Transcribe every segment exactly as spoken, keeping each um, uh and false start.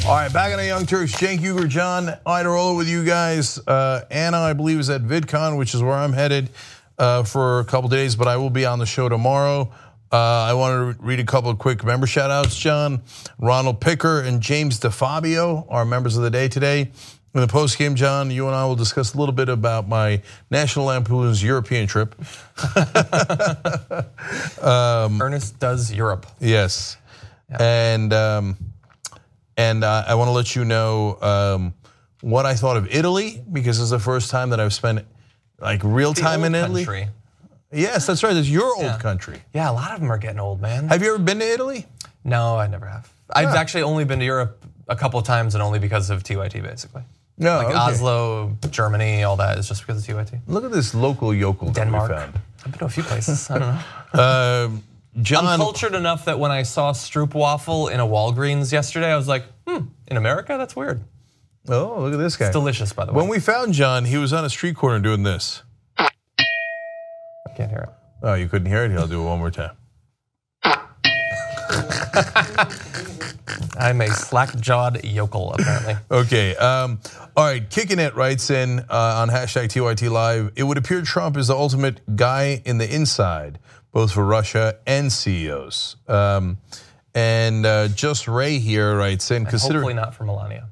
All right, back on the Young Turks, Cenk Uygur, John Iadarola with you guys. Uh, Anna, I believe, is at VidCon, which is where I'm headed uh, for a couple days, but I will be on the show tomorrow. Uh, I want to read a couple of quick member shout-outs, John. Ronald Picker and James DeFabio are members of the day today. In the post-game, John, you and I will discuss a little bit about my National Lampoon's European trip. um, Ernest does Europe. Yes. Yeah. And um, and uh, I want to let you know um, what I thought of Italy, because it's the first time that I've spent like real time in Italy. Country. Yes, that's right. It's your yeah. old country. Yeah, a lot of them are getting old, man. Have you ever been to Italy? No, I never have. I've yeah. actually only been to Europe a couple of times, and only because of T Y T, basically. No, like okay. Oslo, Germany, all that is just because of T Y T. Look at this local yokel Denmark. that we found. I've been to a few places. I don't know. Uh, John, I'm cultured enough that when I saw Stroopwafel in a Walgreens yesterday, I was like, hmm, in America? That's weird. Oh, look at this guy. It's delicious, by the way. When we found John, he was on a street corner doing this. I can't hear it. Oh, you couldn't hear it? He'll do it one more time. I'm a slack-jawed yokel, apparently. Okay, um, all right, Kicking It writes in uh, on hashtag T Y T Live, it would appear Trump is the ultimate guy in the inside, both for Russia and C E Os. Um, and uh, Just Ray here writes in, and consider hopefully not for Melania.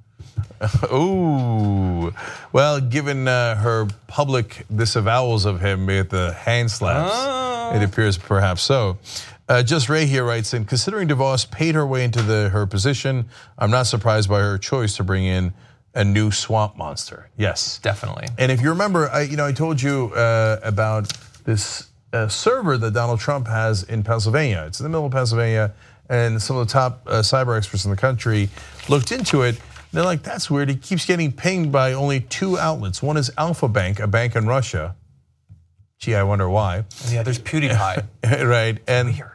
Ooh, well, given uh, her public disavowals of him at the hand slaps, oh. it appears perhaps so. Uh, Just Ray here writes in, considering DeVos paid her way into the, her position, I'm not surprised by her choice to bring in a new swamp monster. Yes, definitely. And if you remember, I, you know, I told you uh, about this uh, server that Donald Trump has in Pennsylvania. It's in the middle of Pennsylvania, and some of the top uh, cyber experts in the country looked into it. They're like, that's weird. He keeps getting pinged by only two outlets. One is Alpha Bank, a bank in Russia. Gee, I wonder why. And the other's PewDiePie. Right. And, weird.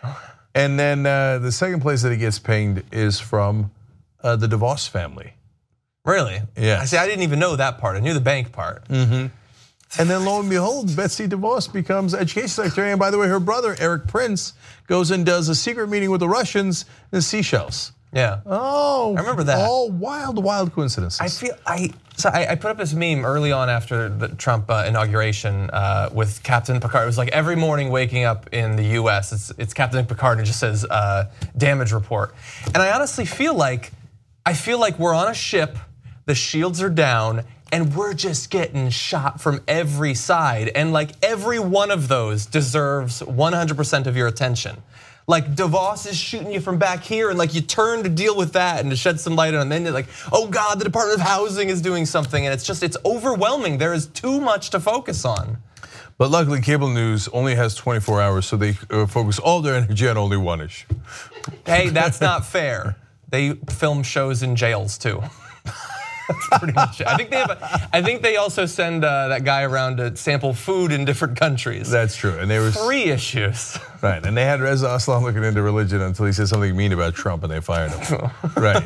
And then uh, the second place that he gets pinged is from uh, the DeVos family. Really? Yeah. I see. I didn't even know that part. I knew the bank part. Mm-hmm. And then lo and behold, Betsy DeVos becomes education secretary. And by the way, her brother, Eric Prince, goes and does a secret meeting with the Russians in Seychelles. Yeah. Oh, I remember that. All wild, wild coincidences. I feel I so I, I put up this meme early on after the Trump uh, inauguration uh, with Captain Picard. It was like every morning waking up in the U S, it's it's Captain Picard and it just says uh, damage report. And I honestly feel like I feel like we're on a ship, the shields are down, and we're just getting shot from every side. And like every one of those deserves one hundred percent of your attention. Like DeVos is shooting you from back here, and like you turn to deal with that and to shed some light on it, and then you're like, oh God, the Department of Housing is doing something, and it's just, it's overwhelming. There is too much to focus on. But luckily, cable news only has twenty-four hours, so they focus all their energy on only one issue. Hey, that's not fair. They film shows in jails too. That's pretty much it. I think they have. A, I think they also send uh, that guy around to sample food in different countries. That's true, and they were three issues. Right, and they had Reza Aslan looking into religion until he said something mean about Trump, and they fired him. Right.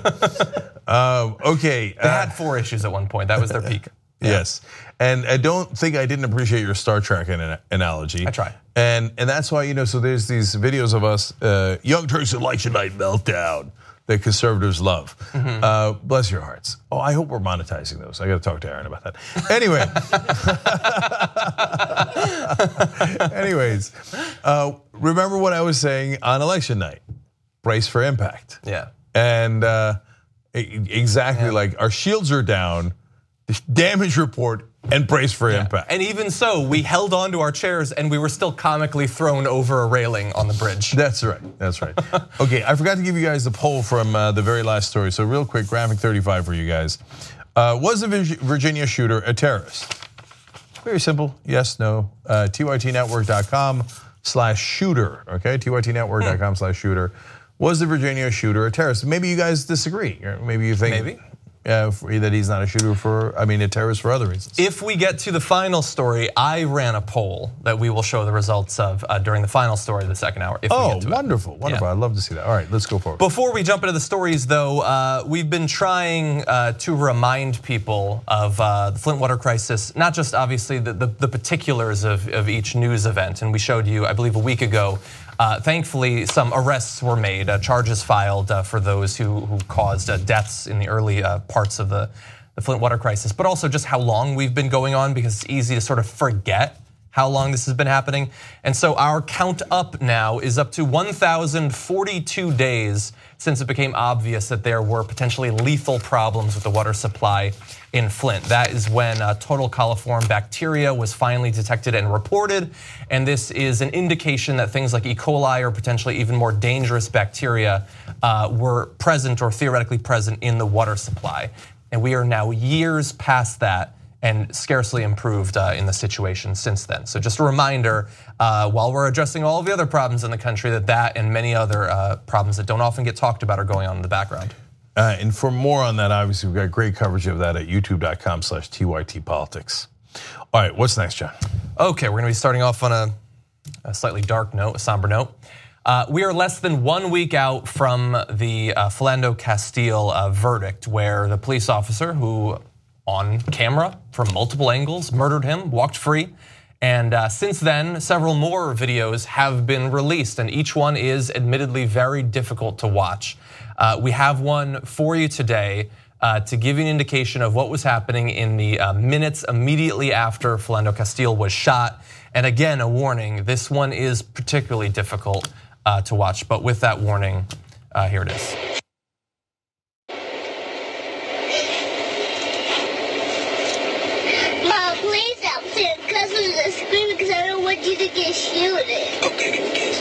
Um, okay. They uh, had four issues at one point. That was their peak. Yeah. Yes, and I don't think I didn't appreciate your Star Trek analogy. I try. And and that's why, you know, so there's these videos of us, uh, Young Turks election night meltdown, that conservatives love. Mm-hmm. uh, bless your hearts. Oh, I hope we're monetizing those. I got to talk to Aaron about that. Anyway. Anyways, uh, remember what I was saying on election night. Brace for impact. Yeah. And uh, exactly yeah. like our shields are down, damage report, and brace for yeah. impact. And even so, we held on to our chairs and we were still comically thrown over a railing on the bridge. That's right, that's right. Okay, I forgot to give you guys the poll from uh, the very last story. So real quick, graphic thirty-five for you guys. Uh, was the Virginia shooter a terrorist? Very simple, yes, no. Uh, T Y T network dot com slash shooter, okay? T Y T network dot com slash shooter. Was the Virginia shooter a terrorist? Maybe you guys disagree. Maybe you think- Maybe. Uh, that he's not a shooter for, I mean, a terrorist for other reasons. If we get to the final story, I ran a poll that we will show the results of uh, during the final story of the second hour. If oh, we get to wonderful, it. wonderful. Yeah. I'd love to see that. All right, let's go forward. Before we jump into the stories, though, uh, we've been trying uh, to remind people of uh, the Flint water crisis, not just obviously the, the, the particulars of, of each news event. And we showed you, I believe a week ago, Uh, thankfully, some arrests were made, uh, charges filed uh, for those who, who caused uh, deaths in the early uh, parts of the, the Flint water crisis, but also just how long we've been going on, because it's easy to sort of forget how long this has been happening. And so our count up now is up to one thousand forty-two days since it became obvious that there were potentially lethal problems with the water supply in Flint. That is when uh, total coliform bacteria was finally detected and reported. And this is an indication that things like E. coli or potentially even more dangerous bacteria uh, were present or theoretically present in the water supply. And we are now years past that and scarcely improved uh, in the situation since then. So just a reminder, uh, while we're addressing all of the other problems in the country, that that and many other uh, problems that don't often get talked about are going on in the background. Uh, and for more on that, obviously, we've got great coverage of that at youtube dot com slash T Y T politics. All right, what's next, John? Okay, we're gonna be starting off on a, a slightly dark note, a somber note. Uh, we are less than one week out from the uh, Philando Castile uh, verdict, where the police officer who on camera from multiple angles murdered him, walked free. And uh, since then, several more videos have been released, and each one is admittedly very difficult to watch. Uh, we have one for you today uh, to give you an indication of what was happening in the uh, minutes immediately after Philando Castile was shot. And again, a warning, this one is particularly difficult uh, to watch, but with that warning, uh, here it is. Screaming because I don't want you to get shielded. Okay, give me a kiss.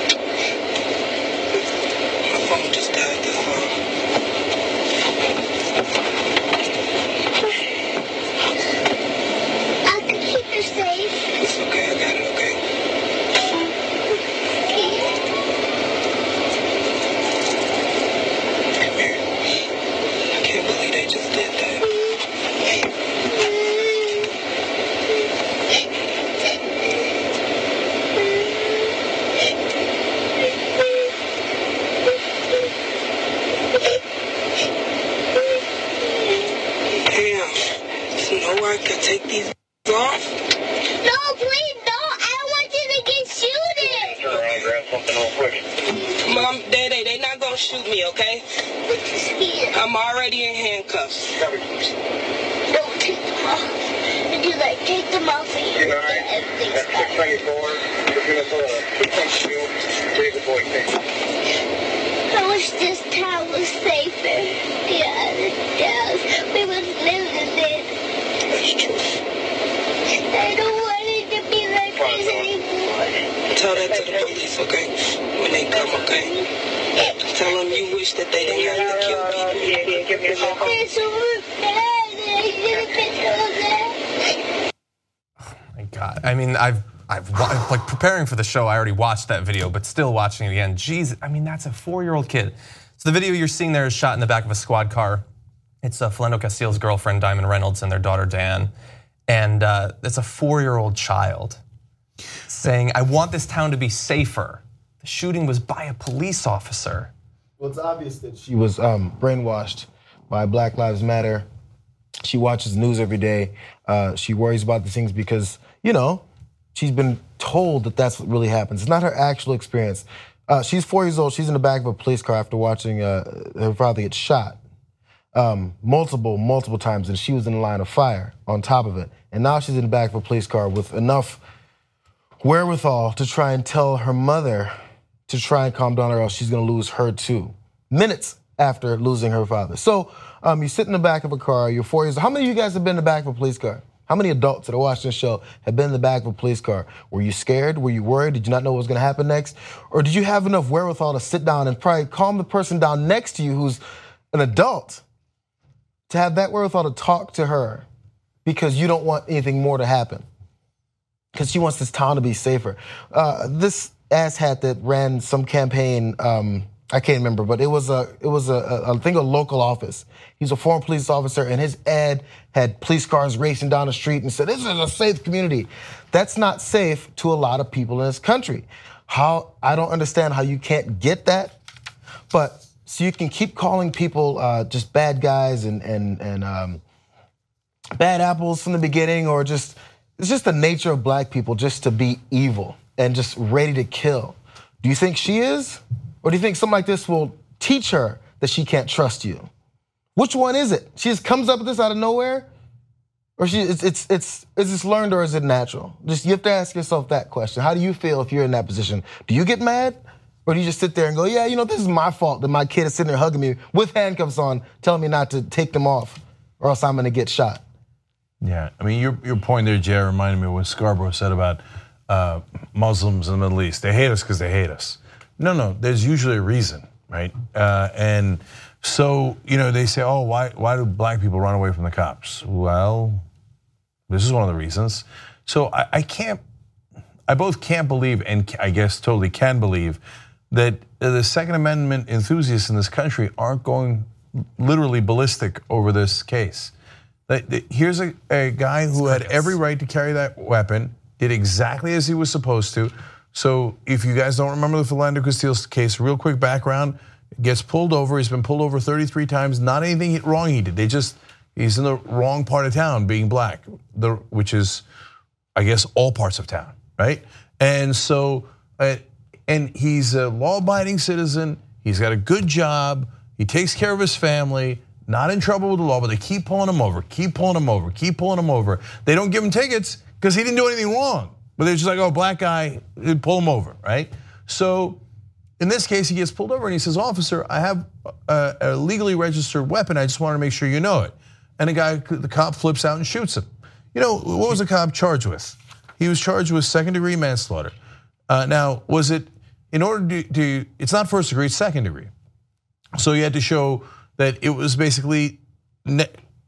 My phone just died, that's all. I can keep her safe. It's okay, I got it, okay? Come here. I can't believe they just did that. I could take these off? No, please, no. I don't want you to get shielded. Turn around and grab something real quick. Mom, Daddy, they not gonna shoot me, okay? I'm already in handcuffs. Don't take them off. If you like, take them off and you You know, get everything that's the started. thing forward. We're gonna put a two-point shield. Raise the boy thing. I wish this town was safer. Yeah, it does. We was living in it. That's true. I don't want it to be like this anymore. Tell that to the police, okay? When they come, okay? Tell them you wish that they didn't have to kill people. Yeah, yeah, give me a call. It's so bad. I should have been told that. Oh my God, I mean, I've, I've like preparing for the show, I already watched that video, but still watching it again. Jeez, I mean, that's a four-year-old kid. So the video you're seeing there is shot in the back of a squad car. It's uh, Philando Castile's girlfriend, Diamond Reynolds, and their daughter, Diane. And uh, it's a four-year-old child saying, I want this town to be safer. The shooting was by a police officer. Well, it's obvious that she was um, brainwashed by Black Lives Matter. She watches the news every day. Uh, she worries about the things because, you know, she's been told that that's what really happens. It's not her actual experience. Uh, she's four years old. She's in the back of a police car after watching uh, her father get shot. Um, multiple, multiple times, and she was in the line of fire on top of it. And now she's in the back of a police car with enough wherewithal to try and tell her mother to try and calm down or else she's gonna lose her too. Minutes after losing her father. So um, you sit in the back of a car, you're four years old. How many of you guys have been in the back of a police car? How many adults that are watching the show have been in the back of a police car? Were you scared? Were you worried? Did you not know what was gonna happen next? Or did you have enough wherewithal to sit down and probably calm the person down next to you who's an adult, to have that wherewithal to talk to her because you don't want anything more to happen? Because she wants this town to be safer. Uh, this asshat that ran some campaign, um, I can't remember, but it was a, it was a, a, I think a local office. He's a former police officer, and his ad had police cars racing down the street and said, "This is a safe community." That's not safe to a lot of people in this country. How, I don't understand how you can't get that, but so you can keep calling people uh, just bad guys and and and um, bad apples from the beginning, or just, it's just the nature of black people just to be evil and just ready to kill. Do you think she is? Or do you think something like this will teach her that she can't trust you? Which one is it? She just comes up with this out of nowhere? Or she, it's, it's, it's, is this learned or is it natural? Just, you have to ask yourself that question. How do you feel if you're in that position? Do you get mad? Or do you just sit there and go, yeah, you know, this is my fault that my kid is sitting there hugging me with handcuffs on, telling me not to take them off or else I'm gonna get shot? Yeah, I mean, your, your point there, Jay, reminded me of what Scarborough said about uh, Muslims in the Middle East. They hate us because they hate us. No, no, there's usually a reason, right? Uh, and so, you know, they say, oh, why, why do black people run away from the cops? Well, this is one of the reasons. So I, I can't, I both can't believe and I guess totally can believe that the Second Amendment enthusiasts in this country aren't going literally ballistic over this case. Here's a, a guy who had every right to carry that weapon, did exactly as he was supposed to. So if you guys don't remember the Philando Castile case, real quick background, gets pulled over, he's been pulled over thirty-three times, not anything wrong he did. They just, he's in the wrong part of town being black, the, which is, I guess, all parts of town, right? And so, uh, and he's a law-abiding citizen, he's got a good job, he takes care of his family, not in trouble with the law, but they keep pulling him over, keep pulling him over, keep pulling him over. They don't give him tickets because he didn't do anything wrong. But they're just like, oh, black guy, pull him over, right? So in this case, he gets pulled over and he says, officer, I have a, a legally registered weapon. I just want to make sure you know it. And the guy, the cop flips out and shoots him. You know, what was the cop charged with? He was charged with second degree manslaughter. Uh, now, was it, in order to, to, it's not first degree, it's second degree. So you had to show that it was basically ne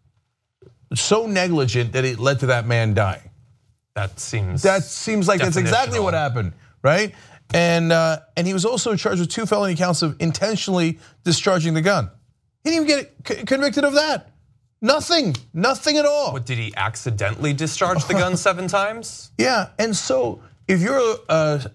so negligent that it led to that man dying. That seems That seems like that's exactly what happened, right? And uh, and he was also charged with two felony counts of intentionally discharging the gun. He didn't even get convicted of that. Nothing, nothing at all. What, did he accidentally discharge the gun seven times? Yeah, and so if you're a,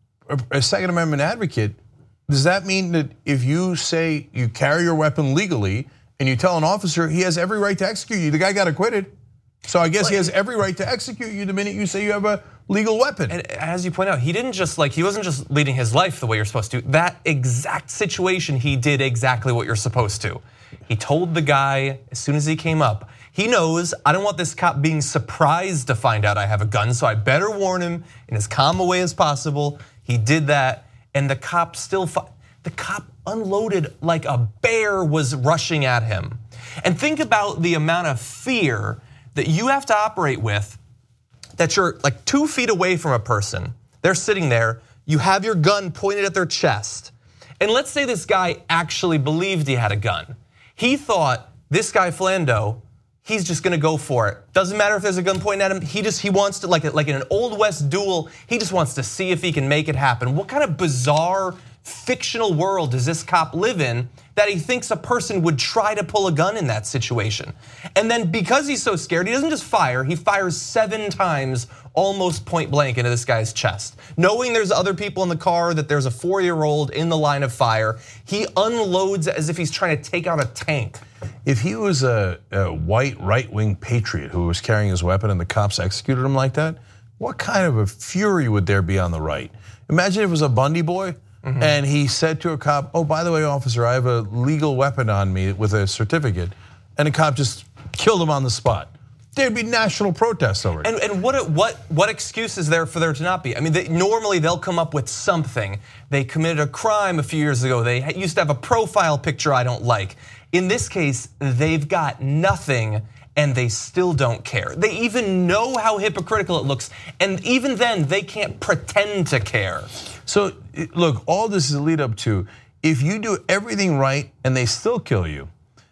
a Second Amendment advocate, does that mean that if you say you carry your weapon legally and you tell an officer he has every right to execute you, the guy got acquitted. So I guess he has every right to execute you the minute you say you have a legal weapon. And as you point out, he didn't just like, he wasn't just leading his life the way you're supposed to. That exact situation, he did exactly what you're supposed to. He told the guy as soon as he came up, he knows I don't want this cop being surprised to find out I have a gun, so I better warn him in as calm a way as possible. He did that, and the cop still, the cop unloaded like a bear was rushing at him. And think about the amount of fear that you have to operate with, that you're like two feet away from a person, they're sitting there, you have your gun pointed at their chest. And let's say this guy actually believed he had a gun. He thought this guy Philando, he's just gonna go for it. Doesn't matter if there's a gun pointing at him, he just, he wants to, like, like in an Old West duel, he just wants to see if he can make it happen. What kind of bizarre fictional world does this cop live in that he thinks a person would try to pull a gun in that situation? And then because he's so scared, he doesn't just fire, he fires seven times almost point blank into this guy's chest. Knowing there's other people in the car, that there's a four-year-old in the line of fire, he unloads as if he's trying to take out a tank. If he was a, a white right-wing patriot who was carrying his weapon and the cops executed him like that, what kind of a fury would there be on the right? Imagine if it was a Bundy boy. Mm-hmm. And he said to a cop, oh, by the way, officer, I have a legal weapon on me with a certificate. And the cop just killed him on the spot. There'd be national protests over it. And, and what, what, what excuse is there for there to not be? I mean, they, normally they'll come up with something. They committed a crime a few years ago. They used to have a profile picture I don't like. In this case, they've got nothing and they still don't care. They even know how hypocritical it looks. And even then, they can't pretend to care. So look, all this is a lead up to, if you do everything right and they still kill you,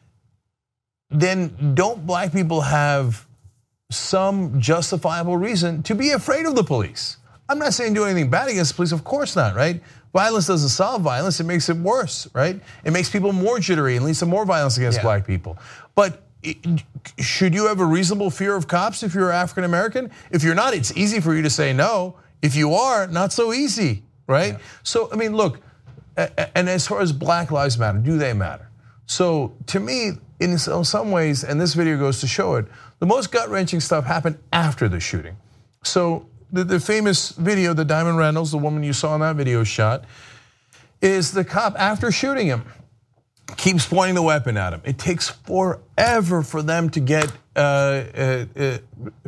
then don't black people have some justifiable reason to be afraid of the police? I'm not saying do anything bad against the police, of course not, right? Violence doesn't solve violence, it makes it worse, right? It makes people more jittery and leads to more violence against yeah. black people. But should you have a reasonable fear of cops if you're African American? If you're not, it's easy for you to say no. If you are, not so easy. Right? Yeah. So, I mean, look, and as far as Black Lives Matter, do they matter? So, to me, in some ways, and this video goes to show it, the most gut-wrenching stuff happened after the shooting. So, the, the famous video that Diamond Reynolds, the woman you saw in that video, shot, is the cop after shooting him keeps pointing the weapon at him. It takes forever for them to get uh, uh, uh,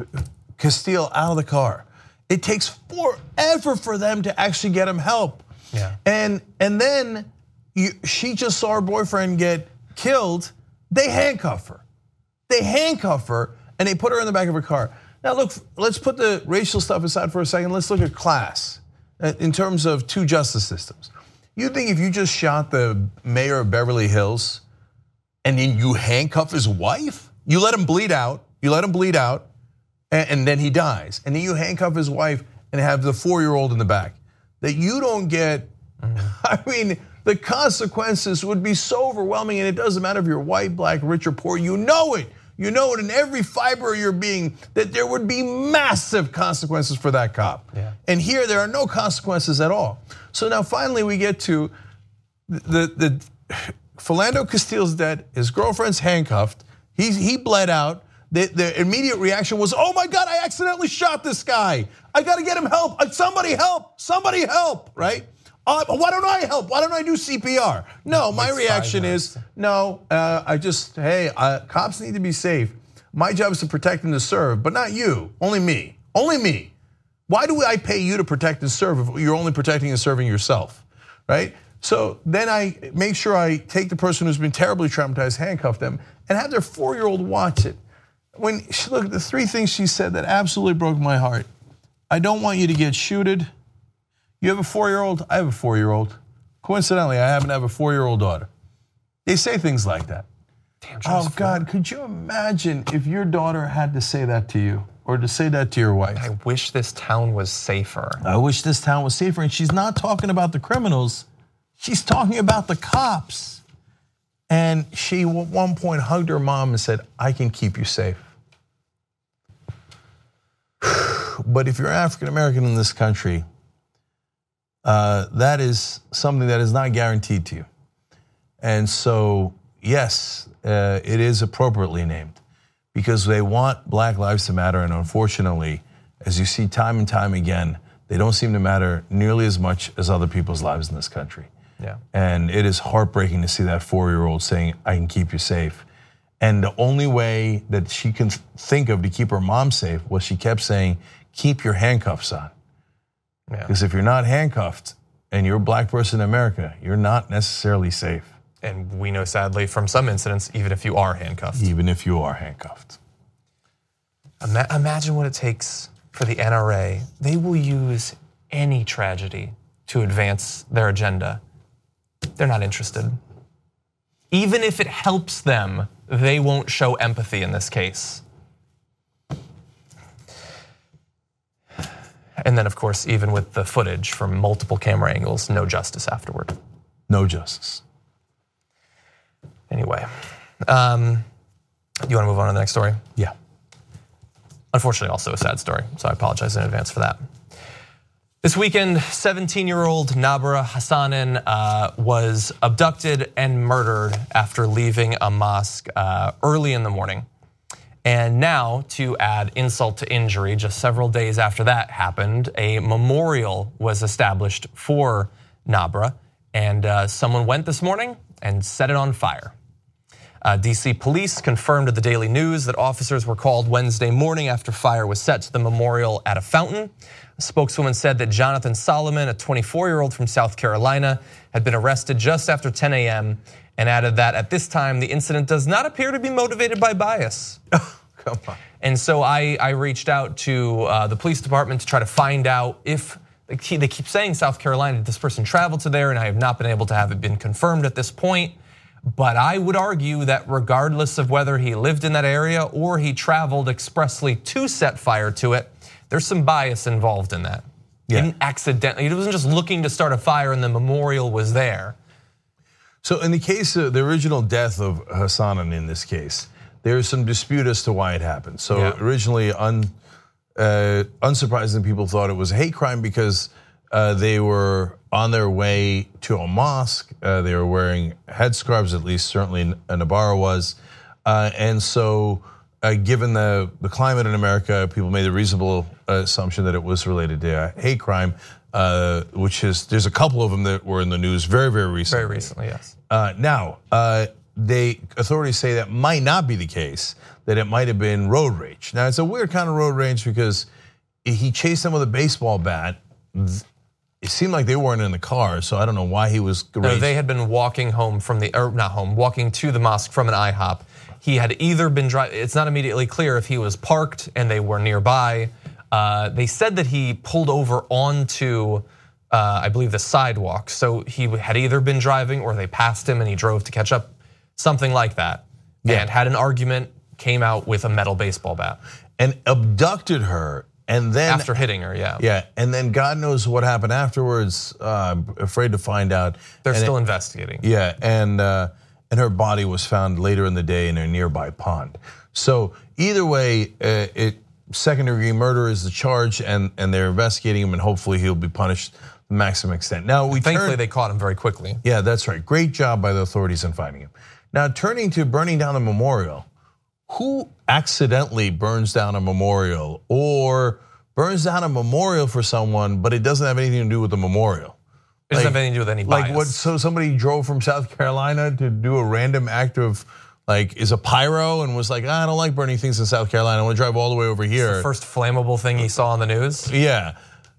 Castile out of the car. It takes forever for them to actually get him help. Yeah. And and then you, she just saw her boyfriend get killed. They handcuff her. They handcuff her and they put her in the back of her car. Now look, let's put the racial stuff aside for a second. Let's look at class in terms of two justice systems. You think if you just shot the mayor of Beverly Hills and then you handcuff his wife, you let him bleed out, you let him bleed out, and then he dies, and then you handcuff his wife and have the four-year-old in the back, that you don't get, mm-hmm. I mean, the consequences would be so overwhelming, and it doesn't matter if you're white, black, rich, or poor, you know it. You know it in every fiber of your being that there would be massive consequences for that cop. Yeah. And here there are no consequences at all. So now finally we get to the, the Philando Castile's dead, his girlfriend's handcuffed, he, he bled out. The, the immediate reaction was, oh my God, I accidentally shot this guy. I gotta get him help, somebody help, somebody help, right? Uh, why don't I help? Why don't I do C P R? No, my reaction is, no, uh, I just, hey, uh, cops need to be safe. My job is to protect and to serve, but not you, only me, only me. Why do I pay you to protect and serve if you're only protecting and serving yourself, right? So then I make sure I take the person who's been terribly traumatized, handcuff them, and have their four-year-old watch it. When she, look, the three things she said that absolutely broke my heart. I don't want you to get shooted. You have a four-year-old, I have a four-year-old. Coincidentally, I happen to have a four-year-old daughter. They say things like that. Damn, oh God, could you imagine if your daughter had to say that to you or to say that to your wife? I wish this town was safer. I wish this town was safer, and she's not talking about the criminals. She's talking about the cops. And she at one point hugged her mom and said, I can keep you safe. But if you're African American in this country, uh, that is something that is not guaranteed to you. And so, yes, uh, it is appropriately named because they want Black Lives to matter. And unfortunately, as you see time and time again, they don't seem to matter nearly as much as other people's lives in this country. Yeah. And it is heartbreaking to see that four-year-old saying, I can keep you safe. And the only way that she can think of to keep her mom safe was she kept saying, keep your handcuffs on. Because yeah. if you're not handcuffed and you're a black person in America, you're not necessarily safe. And we know sadly from some incidents, even if you are handcuffed. Even if you are handcuffed. Ima- imagine what it takes for the N R A. They will use any tragedy to advance their agenda. They're not interested. Even if it helps them, they won't show empathy in this case. And then, of course, even with the footage from multiple camera angles, no justice afterward. No justice. Anyway, um, you want to move on to the next story? Yeah. Unfortunately, also a sad story, so I apologize in advance for that. This weekend, seventeen-year-old Nabra Hassanin uh, was abducted and murdered after leaving a mosque uh, early in the morning. And now, to add insult to injury, just several days after that happened, a memorial was established for Nabra, and uh, someone went this morning and set it on fire. Uh, D C police confirmed to the Daily News that officers were called Wednesday morning after fire was set to the memorial at a fountain. A spokeswoman said that Jonathan Solomon, a twenty-four-year-old from South Carolina, had been arrested just after ten A M and added that at this time the incident does not appear to be motivated by bias. Come on. And so I, I reached out to uh, the police department to try to find out if, they keep saying South Carolina, this person traveled to there, and I have not been able to have it been confirmed at this point. But I would argue that regardless of whether he lived in that area or he traveled expressly to set fire to it, there's some bias involved in that. Yeah. He didn't accidentally, he wasn't just looking to start a fire and the memorial was there. So in the case of the original death of Hassanin in this case, there's some dispute as to why it happened. So yeah. originally, un, uh, unsurprisingly, people thought it was a hate crime because uh, they were on their way to a mosque. Uh, they were wearing headscarves, at least certainly Nabra was. Uh, and so uh, given the, the climate in America, people made a reasonable assumption that it was related to a hate crime, uh, which is, there's a couple of them that were in the news very, very recently. Very recently, yes. Uh, now, uh, they authorities say that might not be the case, that it might have been road rage. Now, it's a weird kind of road rage because he chased them with a baseball bat. It seemed like they weren't in the car, so I don't know why he was No, they had been walking home from the, or not home, walking to the mosque from an IHOP. He had either been driving, it's not immediately clear if he was parked and they were nearby. Uh, they said that he pulled over onto, uh, I believe, the sidewalk. So he had either been driving or they passed him and he drove to catch up, something like that. Yeah. And had an argument, came out with a metal baseball bat. And abducted her. And then after hitting her, yeah, yeah, and then God knows what happened afterwards. Uh, afraid to find out. They're and still it, investigating. Yeah, and uh, and her body was found later in the day in a nearby pond. So either way, uh, it second degree murder is the charge, and and they're investigating him, and hopefully he'll be punished to the maximum extent. Now we thankfully turn, they caught him very quickly. Yeah, that's right. Great job by the authorities in finding him. Now turning to burning down a memorial. Who accidentally burns down a memorial or burns down a memorial for someone, but it doesn't have anything to do with the memorial? It doesn't like, have anything to do with any bias. Like what, so somebody drove from South Carolina to do a random act of, like, is a pyro and was like, ah, I don't like burning things in South Carolina, I wanna drive all the way over here. It's the first flammable thing he saw on the news? Yeah,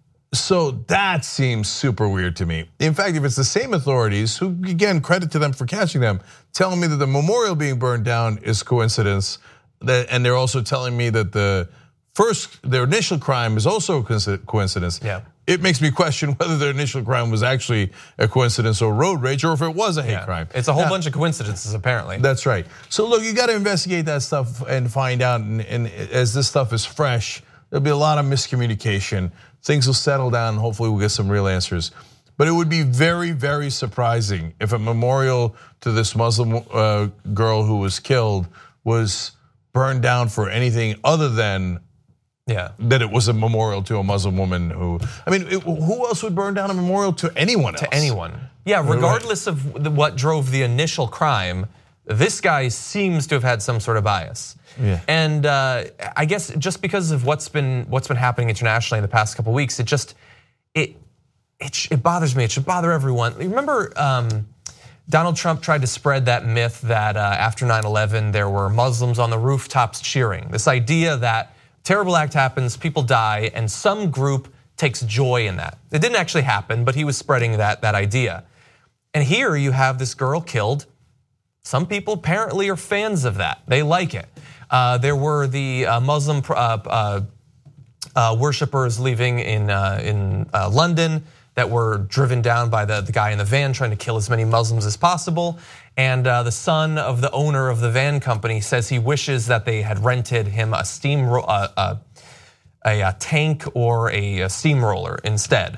so that seems super weird to me. In fact, if it's the same authorities, who again, credit to them for catching them, telling me that the memorial being burned down is coincidence, that, and they're also telling me that the first, their initial crime is also a coincidence. Yeah. It makes me question whether their initial crime was actually a coincidence or road rage, or if it was a hate yeah. crime. It's a whole now, bunch of coincidences, apparently. That's right. So look, you got to investigate that stuff and find out. And, and as this stuff is fresh, there'll be a lot of miscommunication. Things will settle down. And hopefully, we'll get some real answers. But it would be very, very surprising if a memorial to this Muslim uh, girl who was killed was burned down for anything other than yeah. that it was a memorial to a Muslim woman who, I mean, it, who else would burn down a memorial to anyone else? To anyone. Yeah, regardless right. of what drove the initial crime, this guy seems to have had some sort of bias. Yeah. And uh, I guess just because of what's been what's been happening internationally in the past couple of weeks, it just, it it, it bothers me, it should bother everyone. Remember um, Donald Trump tried to spread that myth that uh, after nine eleven there were Muslims on the rooftops cheering. This idea that terrible act happens, people die, and some group takes joy in that. It didn't actually happen, but he was spreading that, that idea. And here you have this girl killed. Some people apparently are fans of that. They like it. Uh, there were the uh, Muslim uh, uh, uh, worshippers leaving in, uh, in uh, London that were driven down by the, the guy in the van trying to kill as many Muslims as possible. And uh, the son of the owner of the van company says he wishes that they had rented him a steam uh, uh, a, a tank or a, a steamroller instead,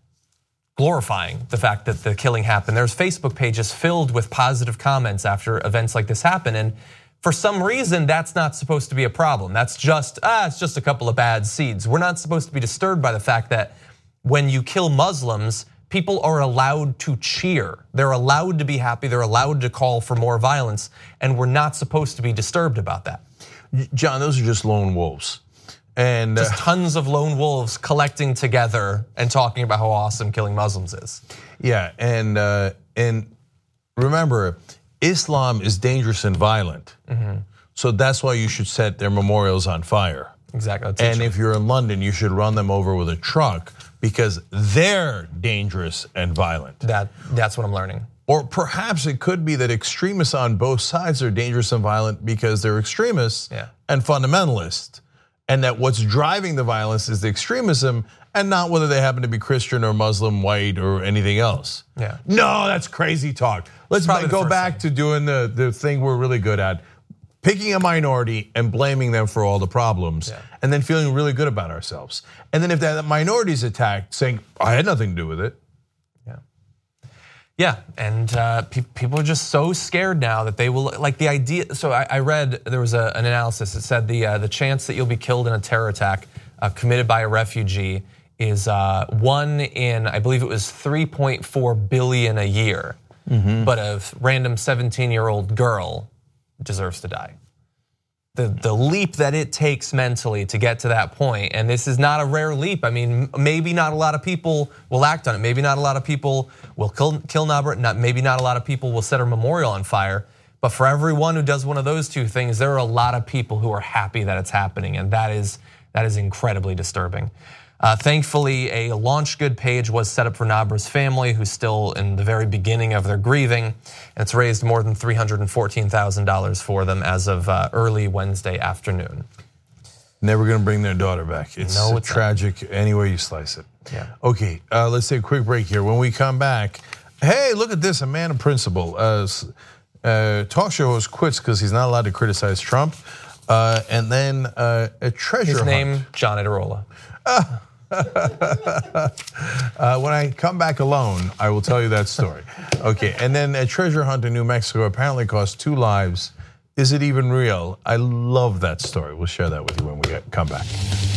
glorifying the fact that the killing happened. There's Facebook pages filled with positive comments after events like this happen, and for some reason, that's not supposed to be a problem. That's just, ah, it's just a couple of bad seeds. We're not supposed to be disturbed by the fact that when you kill Muslims, people are allowed to cheer. They're allowed to be happy. They're allowed to call for more violence, and we're not supposed to be disturbed about that. John, those are just lone wolves. And just tons of lone wolves collecting together and talking about how awesome killing Muslims is. Yeah, and uh, and remember, Islam is dangerous and violent. Mm-hmm. So that's why you should set their memorials on fire. Exactly. And if you're in London, you should run them over with a truck because they're dangerous and violent. That that's what I'm learning. Or perhaps it could be that extremists on both sides are dangerous and violent because they're extremists yeah. and fundamentalists. And that what's driving the violence is the extremism and not whether they happen to be Christian or Muslim, white, or anything else. Yeah. No, that's crazy talk. Let's go back thing. to doing the, the thing we're really good at, picking a minority and blaming them for all the problems, yeah. and then feeling really good about ourselves. And then if that minority is attacked, saying, I had nothing to do with it. Yeah, yeah, and uh, pe people are just so scared now that they will, like the idea, so I, I read, there was a, an analysis that said the, uh, the chance that you'll be killed in a terror attack uh, committed by a refugee is uh, one in, I believe it was three point four billion a year. Mm-hmm. But a random seventeen year old girl deserves to die. the the leap that it takes mentally to get to that point. And this is not a rare leap. I mean, maybe not a lot of people will act on it. Maybe not a lot of people will kill kill Naber. Not maybe not a lot of people will set her memorial on fire. But for everyone who does one of those two things, there are a lot of people who are happy that it's happening, and that is that is incredibly disturbing. Uh, thankfully, a Launch Good page was set up for Naber's family, who's still in the very beginning of their grieving, and it's raised more than three hundred fourteen thousand dollars for them as of uh, early Wednesday afternoon. Never going to bring their daughter back. It's, no, it's tragic not. Any way you slice it. Yeah. Okay, uh, let's take a quick break here. When we come back, hey, look at this, a man of principle. Uh, uh, talk show host quits because he's not allowed to criticize Trump. Uh, and then uh, a treasure His hunt. name, John Iadarola. Uh, uh, when I come back alone, I will tell you that story. Okay, and then a treasure hunt in New Mexico apparently cost two lives. Is it even real? I love that story. We'll share that with you when we get, come back.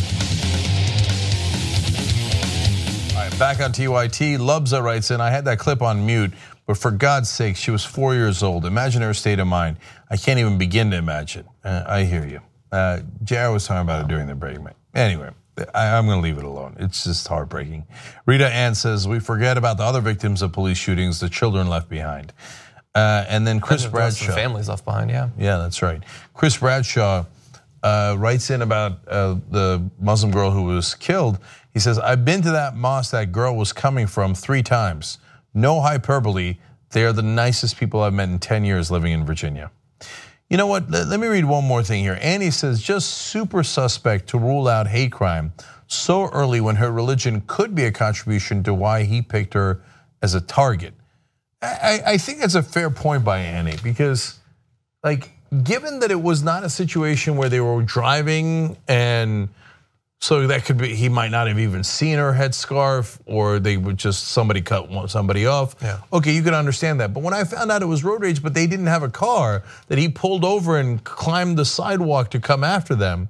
All right, back on T Y T. Lubza writes in, I had that clip on mute, but for God's sake, she was four years old. Imagine her state of mind. I can't even begin to imagine. Uh, I hear you. Uh, J R was talking about it during the break. Anyway. I'm going to leave it alone. It's just heartbreaking. Rita Ann says, we forget about the other victims of police shootings, the children left behind. Uh, and then Chris and Bradshaw. The families left behind, yeah. Yeah, that's right. Chris Bradshaw uh, writes in about uh, the Muslim girl who was killed. He says, I've been to that mosque that girl was coming from three times. No hyperbole. They are the nicest people I've met in ten years living in Virginia. You know what, let me read one more thing here. Annie says, just super suspect to rule out hate crime so early when her religion could be a contribution to why he picked her as a target. I, I think that's a fair point by Annie because, like, given that it was not a situation where they were driving and so that could be, he might not have even seen her headscarf or they would just, somebody cut somebody off. Yeah. Okay, you can understand that. But when I found out it was road rage, but they didn't have a car, that he pulled over and climbed the sidewalk to come after them,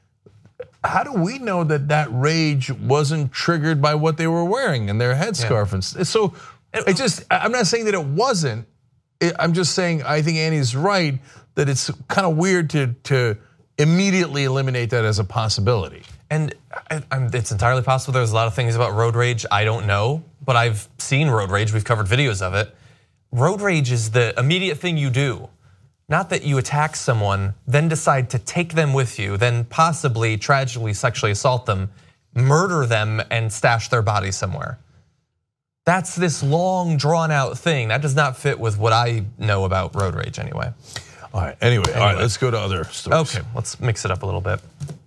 how do we know that that rage wasn't triggered by what they were wearing and their headscarf? Yeah. And so it just, I'm not saying that it wasn't, I'm just saying I think Annie's right that it's kind of weird to, to immediately eliminate that as a possibility. And it's entirely possible there's a lot of things about road rage I don't know, but I've seen road rage, we've covered videos of it. Road rage is the immediate thing you do. Not that you attack someone, then decide to take them with you, then possibly tragically sexually assault them, murder them and stash their body somewhere. That's this long drawn out thing. That does not fit with what I know about road rage anyway. All right, anyway, anyway. all right, let's go to other stories. Okay, let's mix it up a little bit.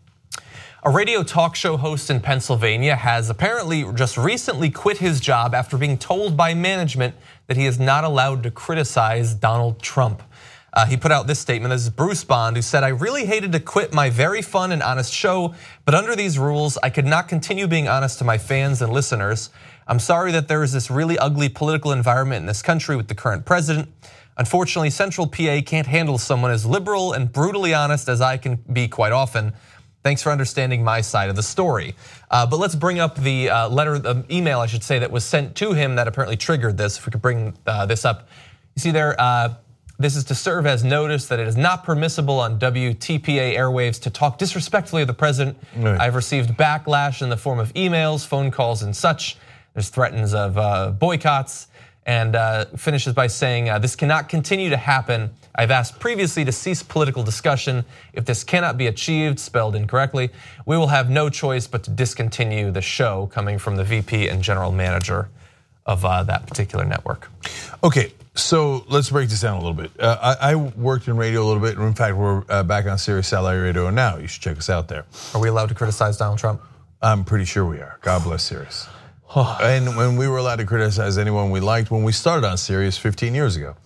A radio talk show host in Pennsylvania has apparently just recently quit his job after being told by management that he is not allowed to criticize Donald Trump. Uh, he put out this statement. This is Bruce Bond, who said, I really hated to quit my very fun and honest show, but under these rules, I could not continue being honest to my fans and listeners. I'm sorry that there is this really ugly political environment in this country with the current president. Unfortunately, Central P A can't handle someone as liberal and brutally honest as I can be quite often. Thanks for understanding my side of the story. Uh, but let's bring up the uh, letter, the email, I should say, that was sent to him that apparently triggered this. If we could bring uh, this up. You see there, uh, this is to serve as notice that it is not permissible on W T P A airwaves to talk disrespectfully of the president. Right. I've received backlash in the form of emails, phone calls, and such. There's threats of uh, boycotts. And uh, finishes by saying, uh, this cannot continue to happen. I've asked previously to cease political discussion. If this cannot be achieved, spelled incorrectly, we will have no choice but to discontinue the show, coming from the V P and general manager of uh, that particular network. Okay, so let's break this down a little bit. Uh, I, I worked in radio a little bit. In fact, we're uh, back on Sirius Satellite Radio now. You should check us out there. Are we allowed to criticize Donald Trump? I'm pretty sure we are. God bless Sirius. And when we were allowed to criticize anyone we liked when we started on Sirius fifteen years ago.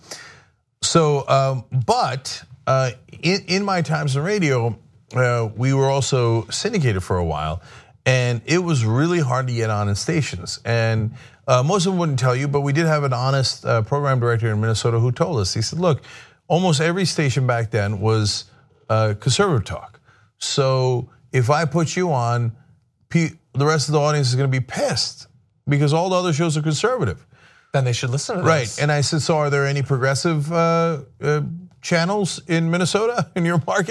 So, um, but uh, in, in my times in radio, uh, we were also syndicated for a while, and it was really hard to get on in stations. And uh, most of them wouldn't tell you, but we did have an honest uh, program director in Minnesota who told us. He said, look, almost every station back then was uh, conservative talk. So if I put you on, the rest of the audience is going to be pissed, because all the other shows are conservative. Then they should listen to right. this. Right, and I said, so are there any progressive uh, uh, channels in Minnesota, in your market?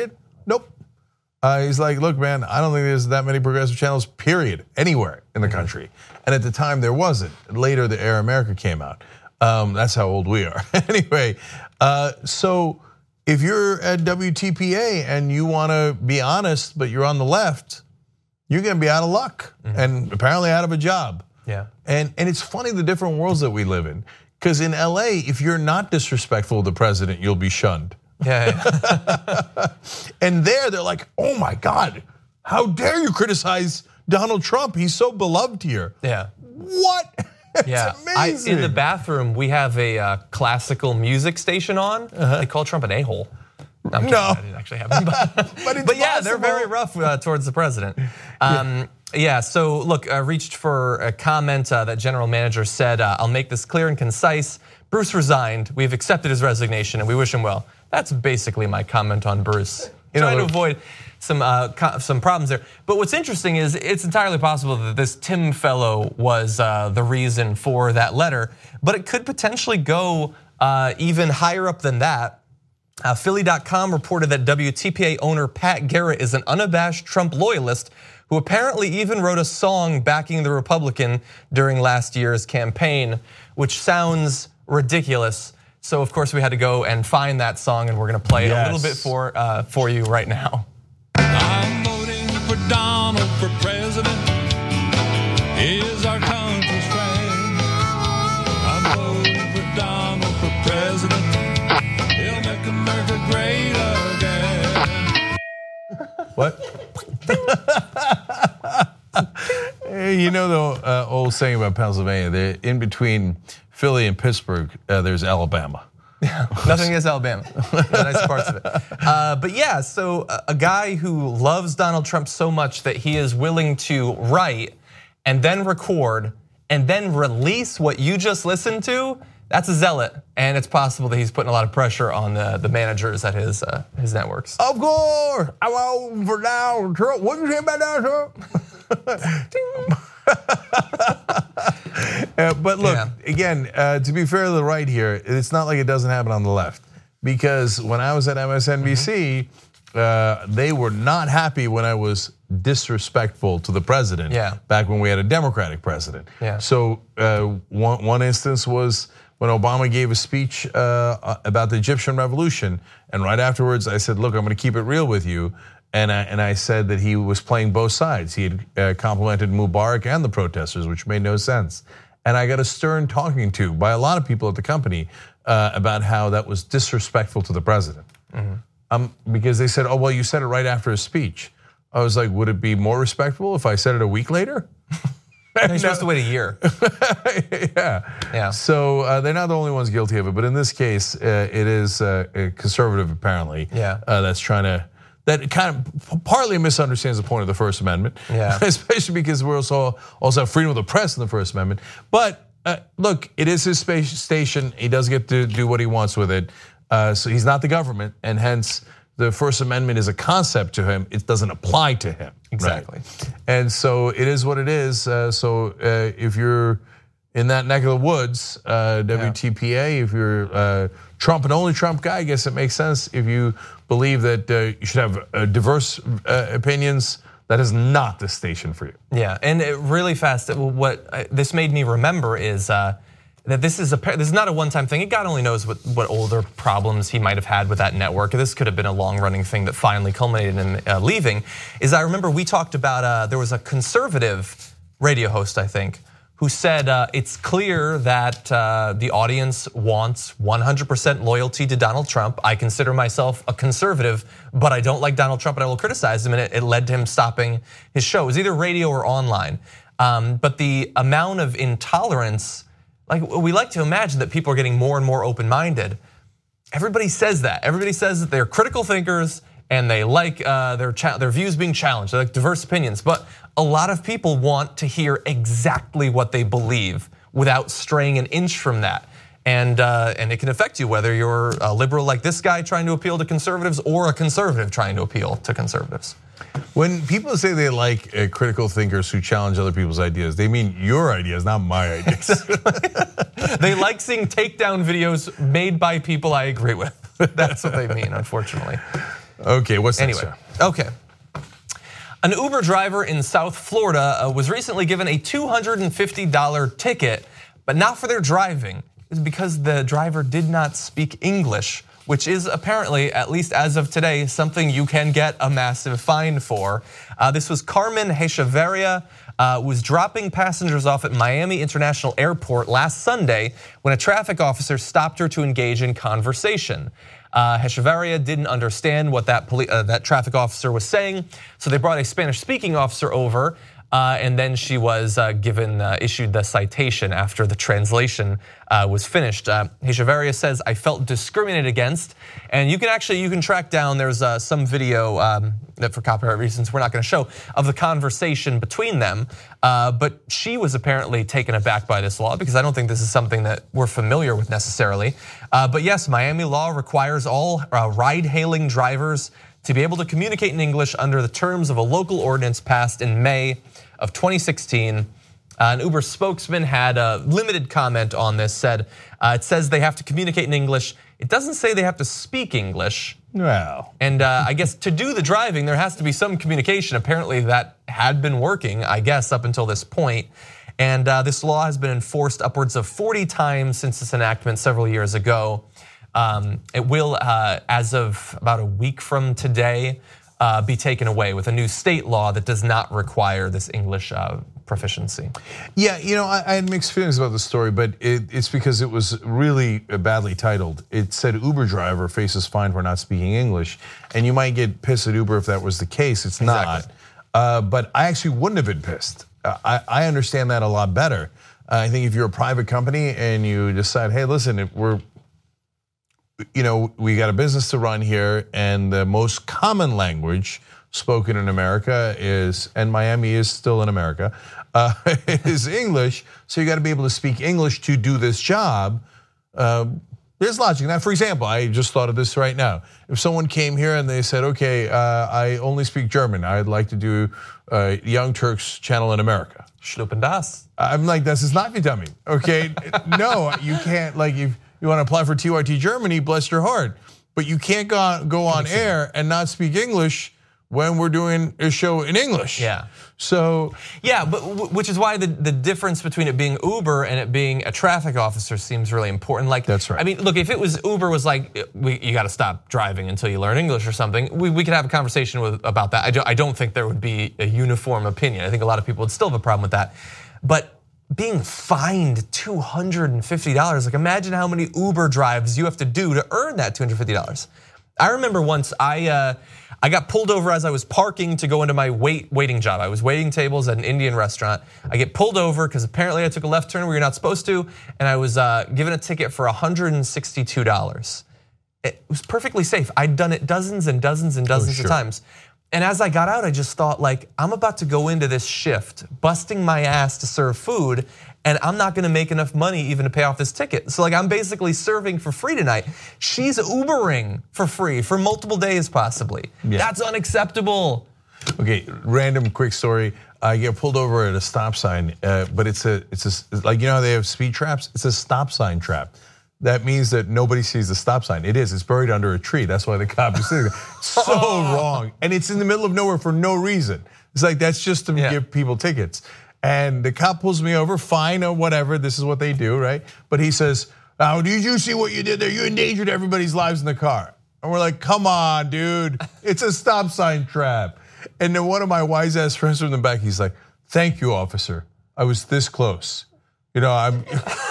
nope. Uh, he's like, look, man, I don't think there's that many progressive channels, period, anywhere in the mm-hmm. country. And at the time, there wasn't. Later, the Air America came out. Um, that's how old we are. Anyway, uh, so if you're at W T P A and you want to be honest, but you're on the left, you're going to be out of luck mm-hmm. and apparently out of a job. Yeah. And and it's funny the different worlds that we live in. Because in L A, if you're not disrespectful to the president, you'll be shunned. Yeah. yeah. And there, they're like, oh my God, how dare you criticize Donald Trump? He's so beloved here. Yeah. What? It's yeah. amazing. I, in the bathroom, we have a uh, classical music station on. Uh-huh. They call Trump an a-hole. No, I'm kidding. No. That didn't actually happen. But, but, it's but yeah, possible. They're very rough uh, towards the president. Um, yeah. Yeah, so look, I reached for a comment uh, that general manager said, uh, I'll make this clear and concise. Bruce resigned, we've accepted his resignation and we wish him well. That's basically my comment on Bruce. You Trying know, to avoid some uh, some problems there. But what's interesting is it's entirely possible that this Tim fellow was uh, the reason for that letter, but it could potentially go uh, even higher up than that. Uh, Philly dot com reported that W T P A owner Pat Garrett is an unabashed Trump loyalist who apparently even wrote a song backing the Republican during last year's campaign, which sounds ridiculous. So of course we had to go and find that song, and we're gonna play yes. it a little bit for uh, for you right now. I'm voting for Donald for president. He is our country's friend. I'm voting for Donald for president. He'll make America great again. What? You know the uh, old saying about Pennsylvania, in between Philly and Pittsburgh, uh, there's Alabama. Yeah, nothing against Alabama, the nice parts of it. Uh, but yeah, so a guy who loves Donald Trump so much that he is willing to write and then record and then release what you just listened to, that's a zealot. And it's possible that he's putting a lot of pressure on the, the managers at his uh, his networks. Of course, I'm voting for Donald Trump. What did you say about Donald Trump? uh, but look, yeah. again, uh, to be fair to the right here, it's not like it doesn't happen on the left. Because when I was at M S N B C, mm-hmm. uh, they were not happy when I was disrespectful to the president. Yeah. Back when we had a Democratic president. Yeah. So uh, one one instance was when Obama gave a speech uh, about the Egyptian revolution, and right afterwards I said, "Look, I'm going to keep it real with you." And I, and I said that he was playing both sides. He had uh, complimented Mubarak and the protesters, which made no sense. And I got a stern talking to by a lot of people at the company uh, about how that was disrespectful to the president. Mm-hmm. um, because they said, oh, well, you said it right after his speech. I was like, would it be more respectful if I said it a week later? You're supposed to wait a year. yeah. Yeah. So uh, they're not the only ones guilty of it. But in this case, uh, it is uh, a conservative, apparently, yeah. uh, that's trying to, that kind of partly misunderstands the point of the First Amendment, yeah. especially because we also also have freedom of the press in the First Amendment. But uh, look, it is his station. He does get to do what he wants with it. Uh, so he's not the government, and hence the First Amendment is a concept to him. It doesn't apply to him. Exactly. Right? And so it is what it is. Uh, so uh, if you're in that neck of the woods, uh, W T P A, yeah. if you're a Trump and only Trump guy, I guess it makes sense. If you believe that uh, you should have uh, diverse uh, opinions, that is not the station for you. Yeah, and it really fast, what this made me remember is uh, that this is a this is not a one-time thing. God only knows what, what older problems he might have had with that network. This could have been a long-running thing that finally culminated in uh, leaving. Is I remember we talked about, uh, there was a conservative radio host, I think, who said uh, it's clear that uh, the audience wants one hundred percent loyalty to Donald Trump. I consider myself a conservative, but I don't like Donald Trump and I will criticize him, and it, it led to him stopping his show. It was either radio or online. Um, but the amount of intolerance, like we like to imagine that people are getting more and more open-minded. Everybody says that. Everybody says that they're critical thinkers and they like uh, their their views being challenged. They like diverse opinions, but a lot of people want to hear exactly what they believe without straying an inch from that. And uh, and it can affect you whether you're a liberal like this guy trying to appeal to conservatives or a conservative trying to appeal to conservatives. When people say they like uh, critical thinkers who challenge other people's ideas, they mean your ideas, not my ideas. They like seeing takedown videos made by people I agree with. That's what they mean, unfortunately. Okay, what's next? Anyway, okay. An Uber driver in South Florida uh, was recently given a two hundred fifty dollar ticket, but not for their driving. It's because the driver did not speak English, which is apparently, at least as of today, something you can get a massive fine for. Uh, this was Carmen Hechavarria, uh, was dropping passengers off at Miami International Airport last Sunday when a traffic officer stopped her to engage in conversation. Uh, Hechavarria didn't understand what that, poli- uh, that traffic officer was saying, so they brought a Spanish-speaking officer over, uh, and then she was uh, given, uh, issued the citation after the translation uh, was finished. Uh, Hechavarria says, "I felt discriminated against," and you can actually, you can track down, there's uh, some video um, that for copyright reasons we're not gonna show, of the conversation between them, uh, but she was apparently taken aback by this law because I don't think this is something that we're familiar with necessarily. Uh, but yes, Miami law requires all uh, ride-hailing drivers to be able to communicate in English under the terms of a local ordinance passed in May of twenty sixteen. Uh, an Uber spokesman had a limited comment on this, said uh, it says they have to communicate in English. It doesn't say they have to speak English. Well. And uh, I guess to do the driving, there has to be some communication. Apparently that had been working, I guess, up until this point. And uh, this law has been enforced upwards of forty times since its enactment several years ago. Um, it will, uh, as of about a week from today, uh, be taken away with a new state law that does not require this English uh, proficiency. Yeah, you know, I, I had mixed feelings about the story, but it, it's because it was really badly titled. It said Uber driver faces fine for not speaking English, and you might get pissed at Uber if that was the case. It's Exactly. not. Uh, but I actually wouldn't have been pissed. I, I understand that a lot better. I think if you're a private company and you decide, hey, listen, if we're, you know, we got a business to run here, and the most common language spoken in America is, and Miami is still in America, uh, is English. So you got to be able to speak English to do this job. Uh, there's logic. Now, for example, I just thought of this right now. If someone came here and they said, okay, uh, I only speak German. I'd like to do uh, Young Turks channel in America. Schluppen das. I'm like, das ist not wie dummy, okay? No, you can't, like, if you want to apply for T Y T Germany, bless your heart. But you can't go on, go on air and not speak English when we're doing a show in English. Yeah. So. Yeah, but which is why the, the difference between it being Uber and it being a traffic officer seems really important. Like, that's right. I mean, look, if it was Uber was like, we, you got to stop driving until you learn English or something, we, we could have a conversation with, about that. I don't, I don't think there would be a uniform opinion. I think a lot of people would still have a problem with that. But being fined two hundred fifty dollars, like imagine how many Uber drives you have to do to earn that two hundred fifty dollars. I remember once I uh, I got pulled over as I was parking to go into my wait waiting job. I was waiting tables at an Indian restaurant. I get pulled over because apparently I took a left turn where you're not supposed to, and I was uh, given a ticket for one hundred sixty-two dollars. It was perfectly safe. I'd done it dozens and dozens and dozens oh, sure. of times. And as I got out, I just thought, like, I'm about to go into this shift, busting my ass to serve food, and I'm not gonna make enough money even to pay off this ticket. So like, I'm basically serving for free tonight. She's Ubering for free for multiple days possibly. Yeah. That's unacceptable. Okay, random quick story. I get pulled over at a stop sign, uh, but it's a, it's a, like, you know how they have speed traps? It's a stop sign trap. That means that nobody sees the stop sign. It is, it's buried under a tree. That's why the cop is sitting there. So wrong. And it's in the middle of nowhere for no reason. It's like, that's just to yeah. give people tickets. And the cop pulls me over, fine or whatever, this is what they do, right? But he says, "Oh, did you see what you did there? You endangered everybody's lives in the car." And we're like, come on, dude, it's a stop sign trap. And then one of my wise ass friends from the back, he's like, "Thank you, officer. I was this close." You know, I'm.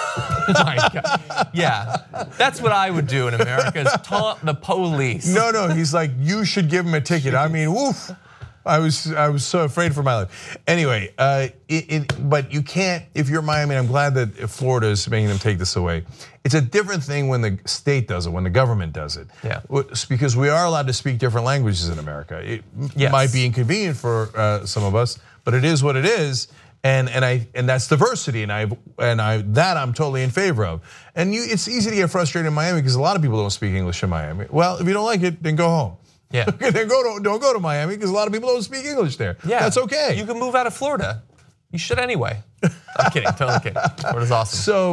My God. Yeah, that's what I would do in America is taunt the police. No, no, he's like, you should give him a ticket. I mean, woof. I was, I was so afraid for my life. Anyway, uh, it, it, but you can't, if you're Miami, I'm glad that Florida is making them take this away. It's a different thing when the state does it, when the government does it. Yeah. It's because we are allowed to speak different languages in America. It yes. might be inconvenient for uh, some of us, but it is what it is. And and I and that's diversity, and I and I that I'm totally in favor of. And you, it's easy to get frustrated in Miami because a lot of people don't speak English in Miami. Well, if you don't like it, then go home. Yeah. Then go to, don't go to Miami because a lot of people don't speak English there. Yeah, that's okay. You can move out of Florida. You should anyway. I'm kidding, totally kidding. Florida's awesome. So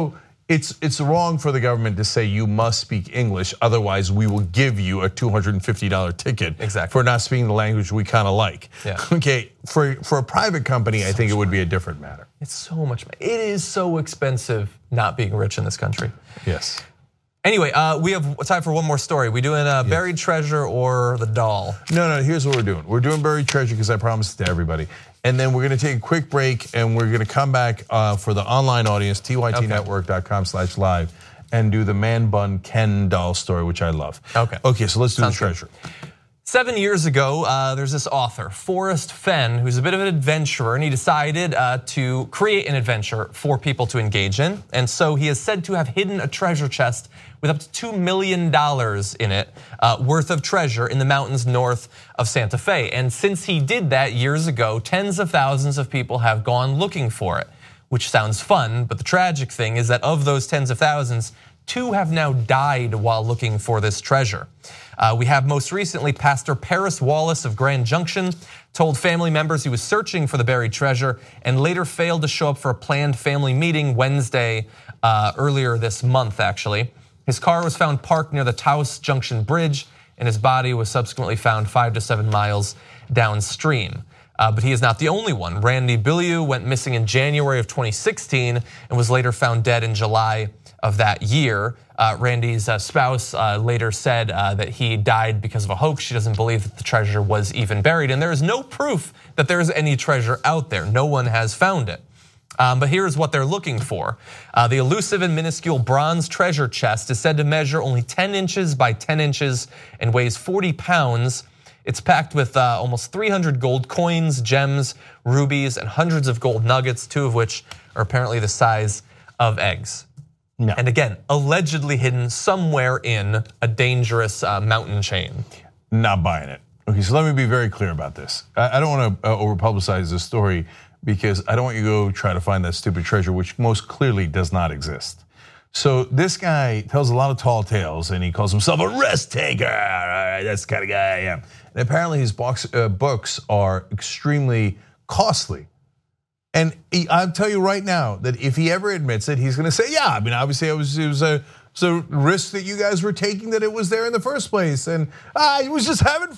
it's it's wrong for the government to say you must speak English, otherwise we will give you a two hundred fifty dollar ticket exactly. for not speaking the language we kind of like. Yeah. Okay, for for a private company, I think it would be a different matter. It's so much. It is so expensive not being rich in this country. Yes. Anyway, uh, we have time for one more story. We doing uh, buried treasure or the doll? No, no. Here's what we're doing. We're doing buried treasure because I promised it to everybody. And then we're going to take a quick break, and we're going to come back uh, for the online audience, T Y T network dot com slash live, and do the man bun Ken doll story, which I love. Okay. Okay, so let's do Sounds the treasure. Good. Seven years ago, uh, there's this author, Forrest Fenn, who's a bit of an adventurer, and he decided uh, to create an adventure for people to engage in. And so he is said to have hidden a treasure chest with up to two million dollars in it uh, worth of treasure in the mountains north of Santa Fe. And since he did that years ago, tens of thousands of people have gone looking for it, which sounds fun, but the tragic thing is that of those tens of thousands, two have now died while looking for this treasure. Uh, we have most recently Pastor Paris Wallace of Grand Junction told family members he was searching for the buried treasure and later failed to show up for a planned family meeting Wednesday uh, earlier this month, actually. His car was found parked near the Taos Junction Bridge, and his body was subsequently found five to seven miles downstream. Uh, but he is not the only one. Randy Bilyeu went missing in January of twenty sixteen and was later found dead in July of that year. Uh, Randy's uh, spouse uh, later said uh, that he died because of a hoax. She doesn't believe that the treasure was even buried, and there is no proof that there is any treasure out there. No one has found it. Um, but here's what they're looking for. Uh, the elusive and minuscule bronze treasure chest is said to measure only ten inches by ten inches and weighs forty pounds. It's packed with uh, almost three hundred gold coins, gems, rubies, and hundreds of gold nuggets, two of which are apparently the size of eggs. No. And again, allegedly hidden somewhere in a dangerous uh, mountain chain. Not buying it. Okay, so let me be very clear about this. I don't want to over publicize this story because I don't want you to go try to find that stupid treasure, which most clearly does not exist. So this guy tells a lot of tall tales, and he calls himself a risk taker. All right, that's the kind of guy I am. And apparently his box, uh, books are extremely costly. And he, I'll tell you right now that if he ever admits it, he's going to say, yeah, I mean, obviously it was, it was a, it was a risk that you guys were taking that it was there in the first place. And I was just having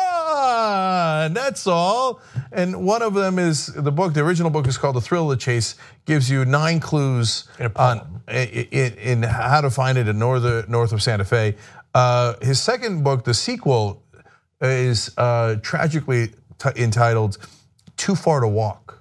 fun, that's all. And one of them is the book, the original book is called The Thrill of the Chase, gives you nine clues on in, in how to find it in north, north of Santa Fe. Uh, his second book, the sequel, is uh, tragically t- entitled Too Far to Walk.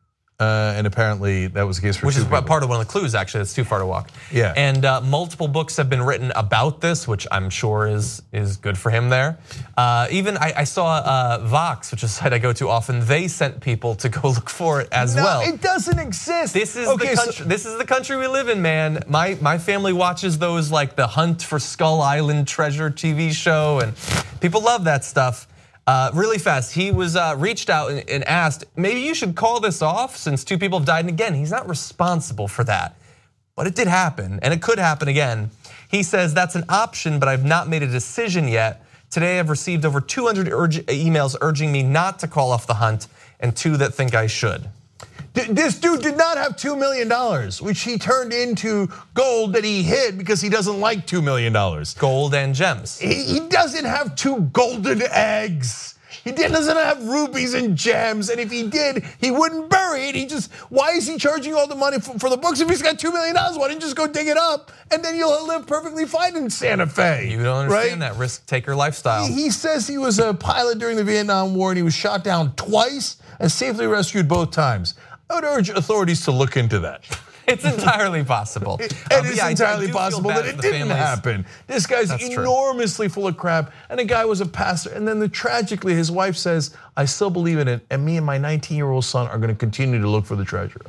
Uh, and apparently that was the case for Which two is people. part of one of the clues, actually, that's too far to walk. Yeah. And uh, multiple books have been written about this, which I'm sure is is good for him there. Uh, even I, I saw uh, Vox, which is a site I go to often, they sent people to go look for it as no, well. it doesn't exist. This is okay, the country. So, this is the country we live in, man. My my family watches those like the Hunt for Skull Island Treasure T V show, and people love that stuff. Uh, really fast, he was uh, reached out and, and asked, maybe you should call this off since two people have died. And again, he's not responsible for that, but it did happen, and it could happen again. He says that's an option, but I've not made a decision yet. Today, I've received over two hundred urge- emails urging me not to call off the hunt, and two that think I should. This dude did not have two million dollars, which he turned into gold that he hid because he doesn't like two million dollars. Gold and gems. He, he doesn't have two golden eggs. He doesn't have rubies and gems, and if he did, he wouldn't bury it. He just, why is he charging all the money for, for the books if he's got two million dollars? Why don't you just go dig it up, and then you'll live perfectly fine in Santa Fe? You don't understand right? that risk-taker lifestyle. He, he says he was a pilot during the Vietnam War, and he was shot down twice and safely rescued both times. I would urge authorities to look into that. It's entirely possible. It, um, it is yeah, entirely I possible that it didn't families. happen. This guy's That's enormously true. Full of crap, and the guy was a pastor. And then the, tragically, his wife says, I still believe in it, and me and my nineteen-year-old son are gonna continue to look for the treasure.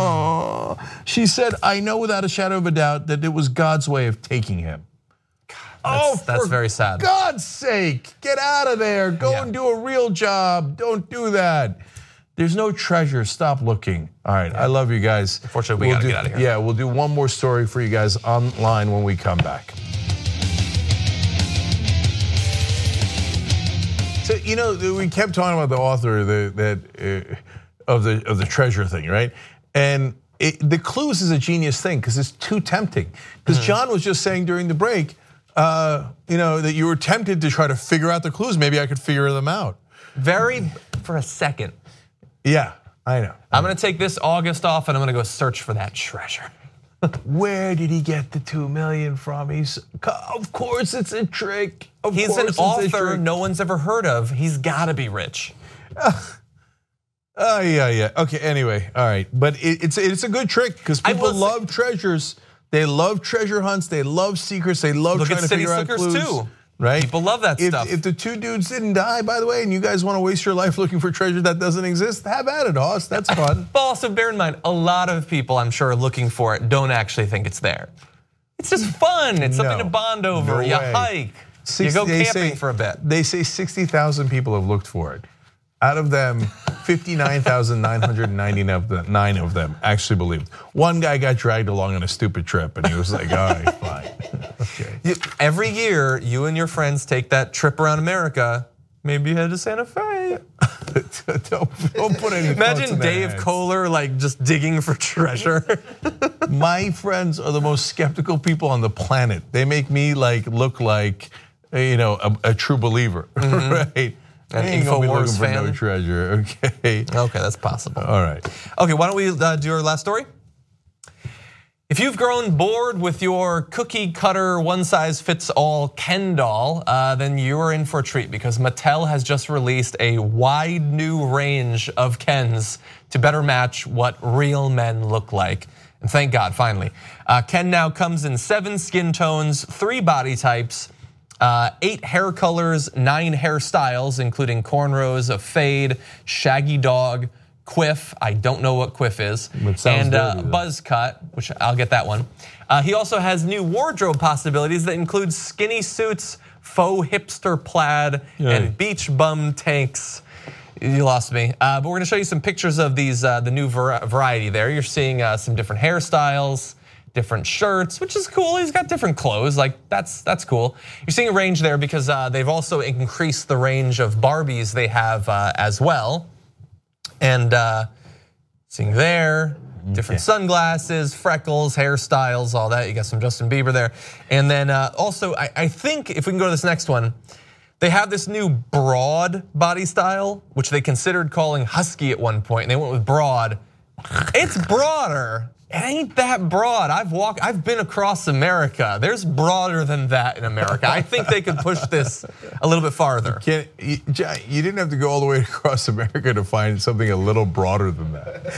Oh, she said, I know without a shadow of a doubt that it was God's way of taking him. That's, oh, that's for very sad. God's sake, get out of there. Go Yeah. and do a real job. Don't do that. There's no treasure, stop looking. All right, I love you guys. Unfortunately, we we'll gotta do, get out of here. Yeah, we'll do one more story for you guys online when we come back. So, you know, we kept talking about the author the, that uh, of the of the treasure thing, right? And it, the clues is a genius thing because it's too tempting. Because mm-hmm. John was just saying during the break, uh, you know, that you were tempted to try to figure out the clues. Maybe I could figure them out. Very, for a second. Yeah, I know. I'm gonna take this August off and I'm gonna go search for that treasure. Where did he get the two million from? He's, of course it's a trick. Of He's course an author no one's ever heard of. He's gotta be rich. Oh, uh, yeah, yeah. Okay, anyway, all right. But it, it's, it's a good trick because people love say, treasures. They love treasure hunts. They love secrets. They love look trying at to City figure out clues. Too. Right? People love that if, stuff. If the two dudes didn't die, by the way, and you guys want to waste your life looking for treasure that doesn't exist, have at it, Hoss. That's fun. But also bear in mind, a lot of people I'm sure are looking for it don't actually think it's there. It's just fun. It's no, something to bond over. No you way. hike. sixty, you go camping say, for a bit. They say sixty thousand people have looked for it. Out of them, fifty-nine thousand nine hundred ninety-nine of them actually believed. One guy got dragged along on a stupid trip and he was like, all right, fine. Okay. Every year, you and your friends take that trip around America. Maybe you head to Santa Fe. don't, don't put any. Imagine Dave heads. Kohler like just digging for treasure. My friends are the most skeptical people on the planet. They make me like look like, you know, a, a true believer, mm-hmm. right? An ain't gonna be looking for fan. no treasure, okay? Okay, that's possible. All right. Okay, why don't we uh, do our last story? If you've grown bored with your cookie cutter, one size fits all Ken doll, uh, then you're in for a treat because Mattel has just released a wide new range of Kens to better match what real men look like. And thank God, finally. Uh, Ken now comes in seven skin tones, three body types, Uh, eight hair colors, nine hairstyles, including cornrows, a fade, shaggy dog, quiff, I don't know what quiff is, and uh, buzz cut, which I'll get that one. Uh, he also has new wardrobe possibilities that include skinny suits, faux hipster plaid, Yay. and beach bum tanks. You lost me, uh, but we're gonna show you some pictures of these, uh, the new variety there. You're seeing uh, some different hairstyles, different shirts, which is cool. He's got different clothes, like that's that's cool. You're seeing a range there because uh, they've also increased the range of Barbies they have uh, as well. And uh, seeing there, different okay. sunglasses, freckles, hairstyles, all that. You got some Justin Bieber there. And then uh, also, I, I think if we can go to this next one, they have this new broad body style, which they considered calling husky at one point, and they went with broad. It's broader. It ain't that broad. I've walked, I've been across America. There's broader than that in America. I think they could push this a little bit farther. You, you, you didn't have to go all the way across America to find something a little broader than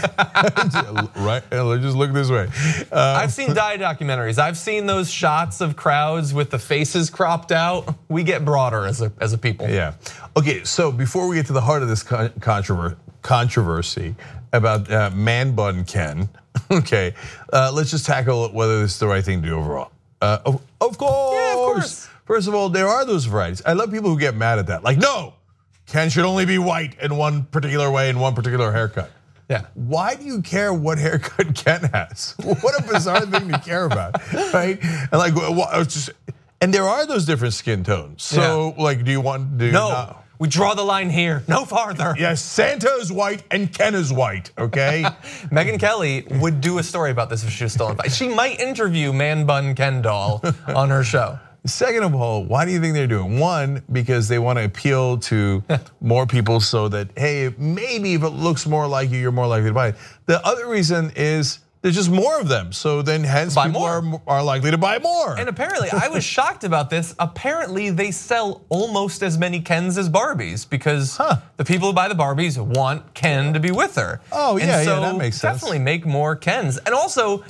that. Right? Just look this way. Um, I've seen die documentaries. I've seen those shots of crowds with the faces cropped out. We get broader as a, as a people. Yeah. Okay, so before we get to the heart of this controversy, controversy about uh, man bun Ken, okay, uh, let's just tackle whether this is the right thing to do overall. Uh, of, of course. Yeah, of course. First of all, there are those varieties. I love people who get mad at that. Like, no, Ken should only be white in one particular way in one particular haircut. Yeah. Why do you care what haircut Ken has? What a bizarre thing to care about, right? And like, just, and there are those different skin tones. So, yeah. like, do you want to do? No. no. We draw the line here, no farther. Yes, Santa is white and Ken is white, okay? Megyn Kelly would do a story about this if she was still invited. She might interview Man Bun Ken doll on her show. Second of all, why do you think they're doing? One, because they want to appeal to more people so that, hey, maybe if it looks more like you, you're more likely to buy it. The other reason is there's just more of them, so then hence buy people are, are likely to buy more. And apparently, I was shocked about this. Apparently, they sell almost as many Kens as Barbies because huh. the people who buy the Barbies want Ken to be with her. Oh yeah, and so yeah, that makes sense. Definitely make more Kens, and also,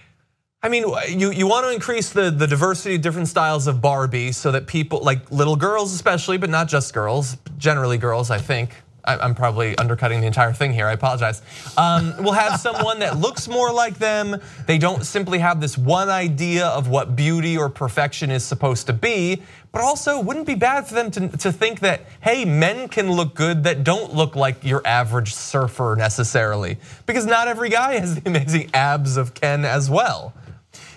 I mean, you you want to increase the the diversity of different styles of Barbie so that people, like little girls especially, but not just girls, generally girls, I think. I'm probably undercutting the entire thing here, I apologize. Um, we'll have someone that looks more like them. They don't simply have this one idea of what beauty or perfection is supposed to be, but also wouldn't be bad for them to, to think that, hey, men can look good that don't look like your average surfer necessarily, because not every guy has the amazing abs of Ken as well.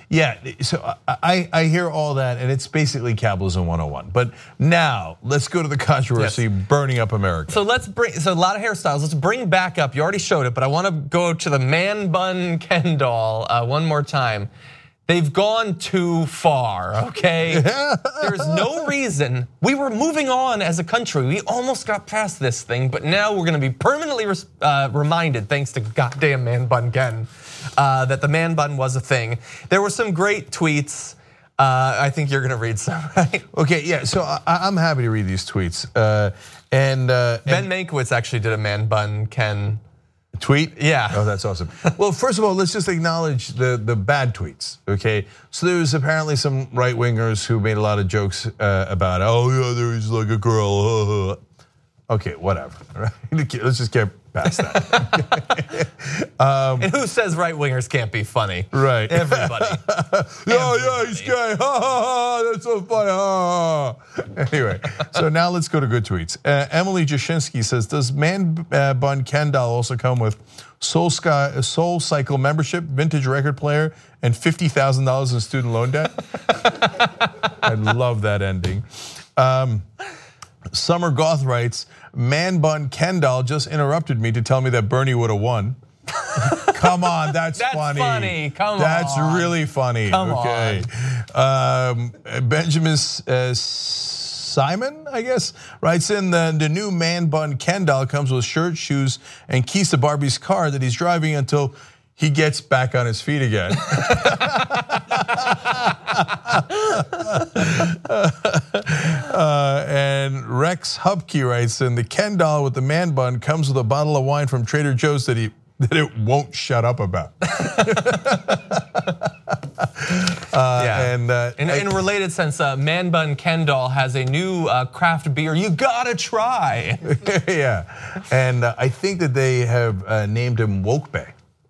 Yeah, so I, I hear all that, and it's basically capitalism one oh one. But now, let's go to the controversy yes. burning up America. So let's bring, so a lot of hairstyles. Let's bring back up, you already showed it, but I wanna go to the man bun Ken doll uh, one more time. They've gone too far, okay? There's no reason. We were moving on as a country. We almost got past this thing, but now we're gonna be permanently uh, reminded, thanks to goddamn man bun Ken, uh, that the man bun was a thing. There were some great tweets. Uh, I think you're gonna read some, right? Okay, yeah, so I, I'm happy to read these tweets. Uh, and uh, Ben Mankiewicz actually did a man bun Ken tweet? Yeah. Oh, that's awesome. Well, first of all, let's just acknowledge the, the bad tweets, okay? So there was apparently some right-wingers who made a lot of jokes uh, about, oh yeah, there is like a girl. Okay, whatever, right? Let's just get past that. um, and who says right-wingers can't be funny? Right. Everybody. Yeah, yeah, he's gay, ha ha ha, that's so funny, ha ha. Anyway, so now let's go to good tweets. Uh, Emily Jashinsky says, does Man uh, Bun Ken doll also come with Soul, Sky, Soul Cycle membership, vintage record player, and fifty thousand dollars in student loan debt? I love that ending. Um, Summer Goth writes, Man Bun Ken doll just interrupted me to tell me that Bernie would have won. Come on, that's, that's funny. funny. Come that's on. That's really funny. Come okay. on. Um, Benjamin uh, Simon, I guess, writes in the, the new Man Bun Ken doll comes with shirt, shoes, and keys to Barbie's car that he's driving until he gets back on his feet again. uh, and Rex Hupke writes in, the Ken doll with the man bun comes with a bottle of wine from Trader Joe's that he that it won't shut up about. Uh, yeah. And uh, in, in a related sense, uh, Man Bun Ken doll has a new uh, craft beer you gotta try. Yeah, and uh, I think that they have uh, named him Woke Bay.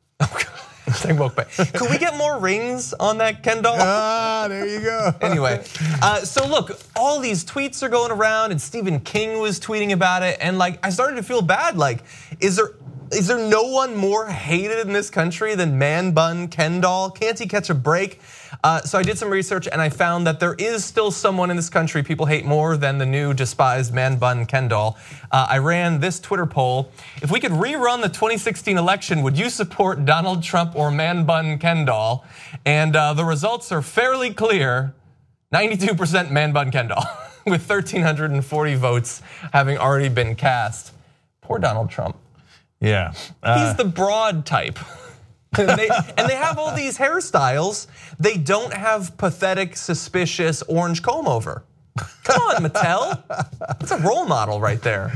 Could we get more rings on that Ken doll? Ah, there you go. Anyway, uh, so look, all these tweets are going around, and Stephen King was tweeting about it, and like I started to feel bad. Like, is there is there no one more hated in this country than Man Bun Ken doll? Can't he catch a break? Uh, so I did some research and I found that there is still someone in this country people hate more than the new despised Man Bun Ken doll. Uh, I ran this Twitter poll. If we could rerun the twenty sixteen election, would you support Donald Trump or Man Bun Ken doll? And uh, the results are fairly clear. ninety-two percent Man Bun Ken doll with one thousand three hundred forty votes having already been cast. Poor Donald Trump. Yeah. Uh, He's the broad type. and, they, and they have all these hairstyles. They don't have pathetic, suspicious orange comb over. Come on, Mattel. That's a role model right there.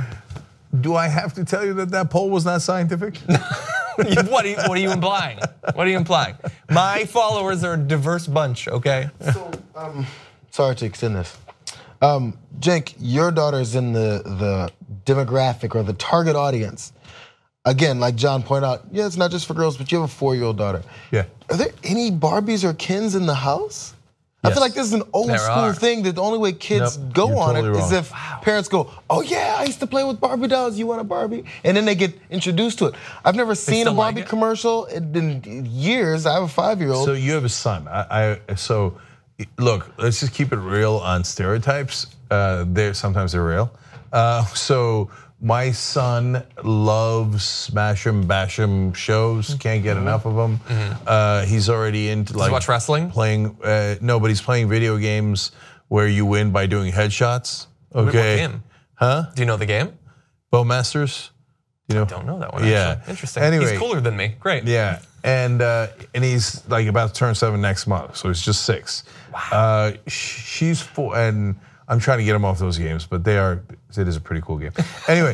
Do I have to tell you that that poll was not scientific? what, are you, what are you implying? What are you implying? My followers are a diverse bunch, okay? So, um, sorry to extend this. Um, Cenk, your daughter's in the, the demographic or the target audience. Again, like John pointed out, yeah, it's not just for girls, but you have a four-year-old daughter. Yeah. Are there any Barbies or Kens in the house? Yes. I feel like this is an old There school are. thing that the only way kids Nope, go you're on totally it is wrong. if parents go, oh yeah, I used to play with Barbie dolls, you want a Barbie? And then they get introduced to it. I've never seen a still like Barbie it? commercial in years. I have a five-year-old. So you have a son. I, I so look, let's just keep it real on stereotypes. Uh, they're sometimes they're real. Uh, so my son loves smash 'em, bash 'em shows. Can't get enough of them. Mm-hmm. Uh, he's already into like Does he watch wrestling? Playing uh, no, but he's playing video games where you win by doing headshots. Okay, What game? Huh? Do you know the game? Bowmasters. You know? Don't know that one. Yeah. Actually. Interesting. Anyway, He's cooler than me. Great. Yeah, and uh, and he's like about to turn seven next month, so he's just six. Wow. Uh, she's four, and I'm trying to get him off those games, but they are. It is a pretty cool game. Anyway,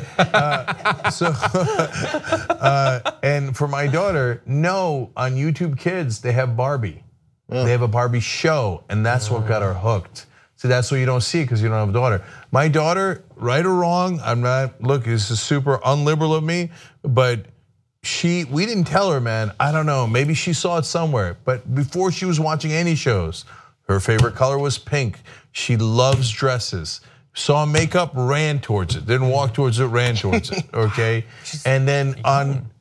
uh, so uh, and for my daughter, no, on YouTube Kids they have Barbie. They have a Barbie show, and that's what got her hooked. So that's why you don't see it because you don't have a daughter. My daughter, right or wrong, I'm not. Look, this is super unliberal of me, but she, we didn't tell her, man. I don't know. Maybe she saw it somewhere, but before she was watching any shows, her favorite color was pink. She loves dresses. Saw makeup, ran towards it. Didn't walk towards it, ran towards it. Okay, and then on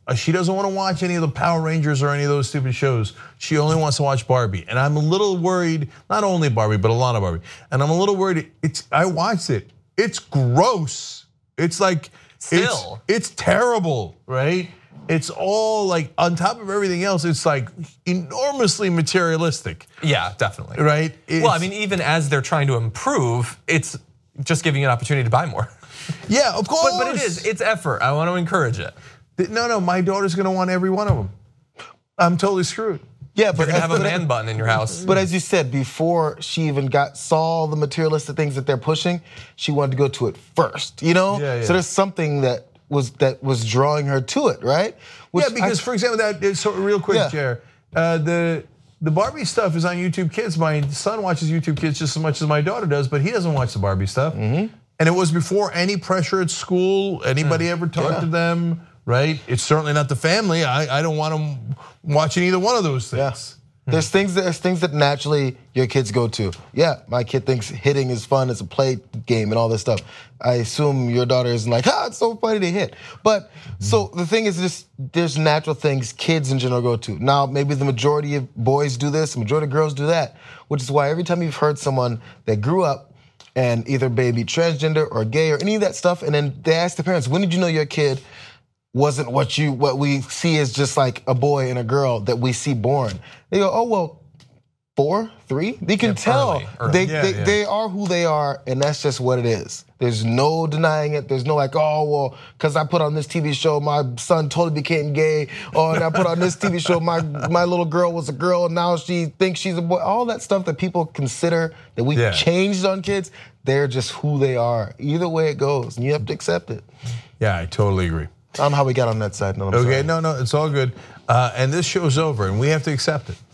uh, she doesn't want to watch any of the Power Rangers or any of those stupid shows. She only wants to watch Barbie. And I'm a little worried, not only Barbie, but a lot of Barbie. And I'm a little worried, it's I watched it. It's gross. It's like, Still. It's, it's terrible, right? It's all like, on top of everything else, it's like enormously materialistic. Yeah, definitely. Right? Well, I It's- mean, even as they're trying to improve, it's just giving you an opportunity to buy more. Yeah, of course. But, but it is, it's effort. I want to encourage it. No, no, my daughter's gonna want every one of them. I'm totally screwed. Yeah, You're but gonna have a but- man button in your house. But as you said, before she even got saw the materialistic things that they're pushing, she wanted to go to it first. You know, Yeah, yeah. so there's something that was that was drawing her to it, right? Which Yeah, because I- for example, that so real quick, Yeah. Jer, uh, the the Barbie stuff is on YouTube Kids. My son watches YouTube Kids just as much as my daughter does, but he doesn't watch the Barbie stuff. Mm-hmm. And it was before any pressure at school. Anybody ever talked Yeah. to them? Right? It's certainly not the family. I, I don't want them watching either one of those things. Yes. There's things that there's things that naturally your kids go to. Yeah, my kid thinks hitting is fun, it's a play game and all this stuff. I assume your daughter isn't like, ah, it's so funny to hit. But so the thing is just there's natural things kids in general go to. Now maybe the majority of boys do this, the majority of girls do that, which is why every time you've heard someone that grew up and either maybe transgender or gay or any of that stuff, and then they ask the parents, when did you know your kid wasn't what you what we see as just like a boy and a girl that we see born? They go, oh well, four, three. They can Yeah, tell early, early. they Yeah, they, yeah. they are who they are, and that's just what it is. There's no denying it. There's no like, oh well, because I put on this T V show, my son totally became gay. Oh, and I put on this T V show, my my little girl was a girl, and now she thinks she's a boy. All that stuff that people consider that we Yeah. changed on kids, they're just who they are. Either way it goes, and you have to accept it. Yeah, I totally agree. I don't know how we got on that side. No, I'm Okay, sorry. no, no, it's all good. Uh, and this show's over, and we have to accept it.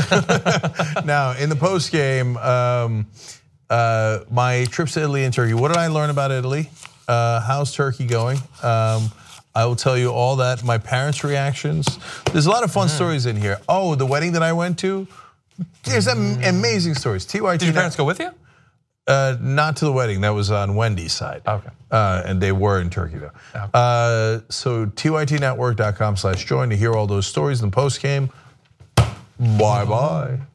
Now, in the post game, um, uh, my trips to Italy and Turkey. What did I learn about Italy? Uh, how's Turkey going? Um, I will tell you all that. My parents' reactions. There's a lot of fun stories in here. Oh, the wedding that I went to. There's am- amazing stories. T Y T. Did your parents go with you? Uh, not to the wedding. That was on Wendy's side. Okay. Uh, and they were in Turkey though. Okay. Uh, so T Y T network dot com slash join to hear all those stories in the post game. Bye bye.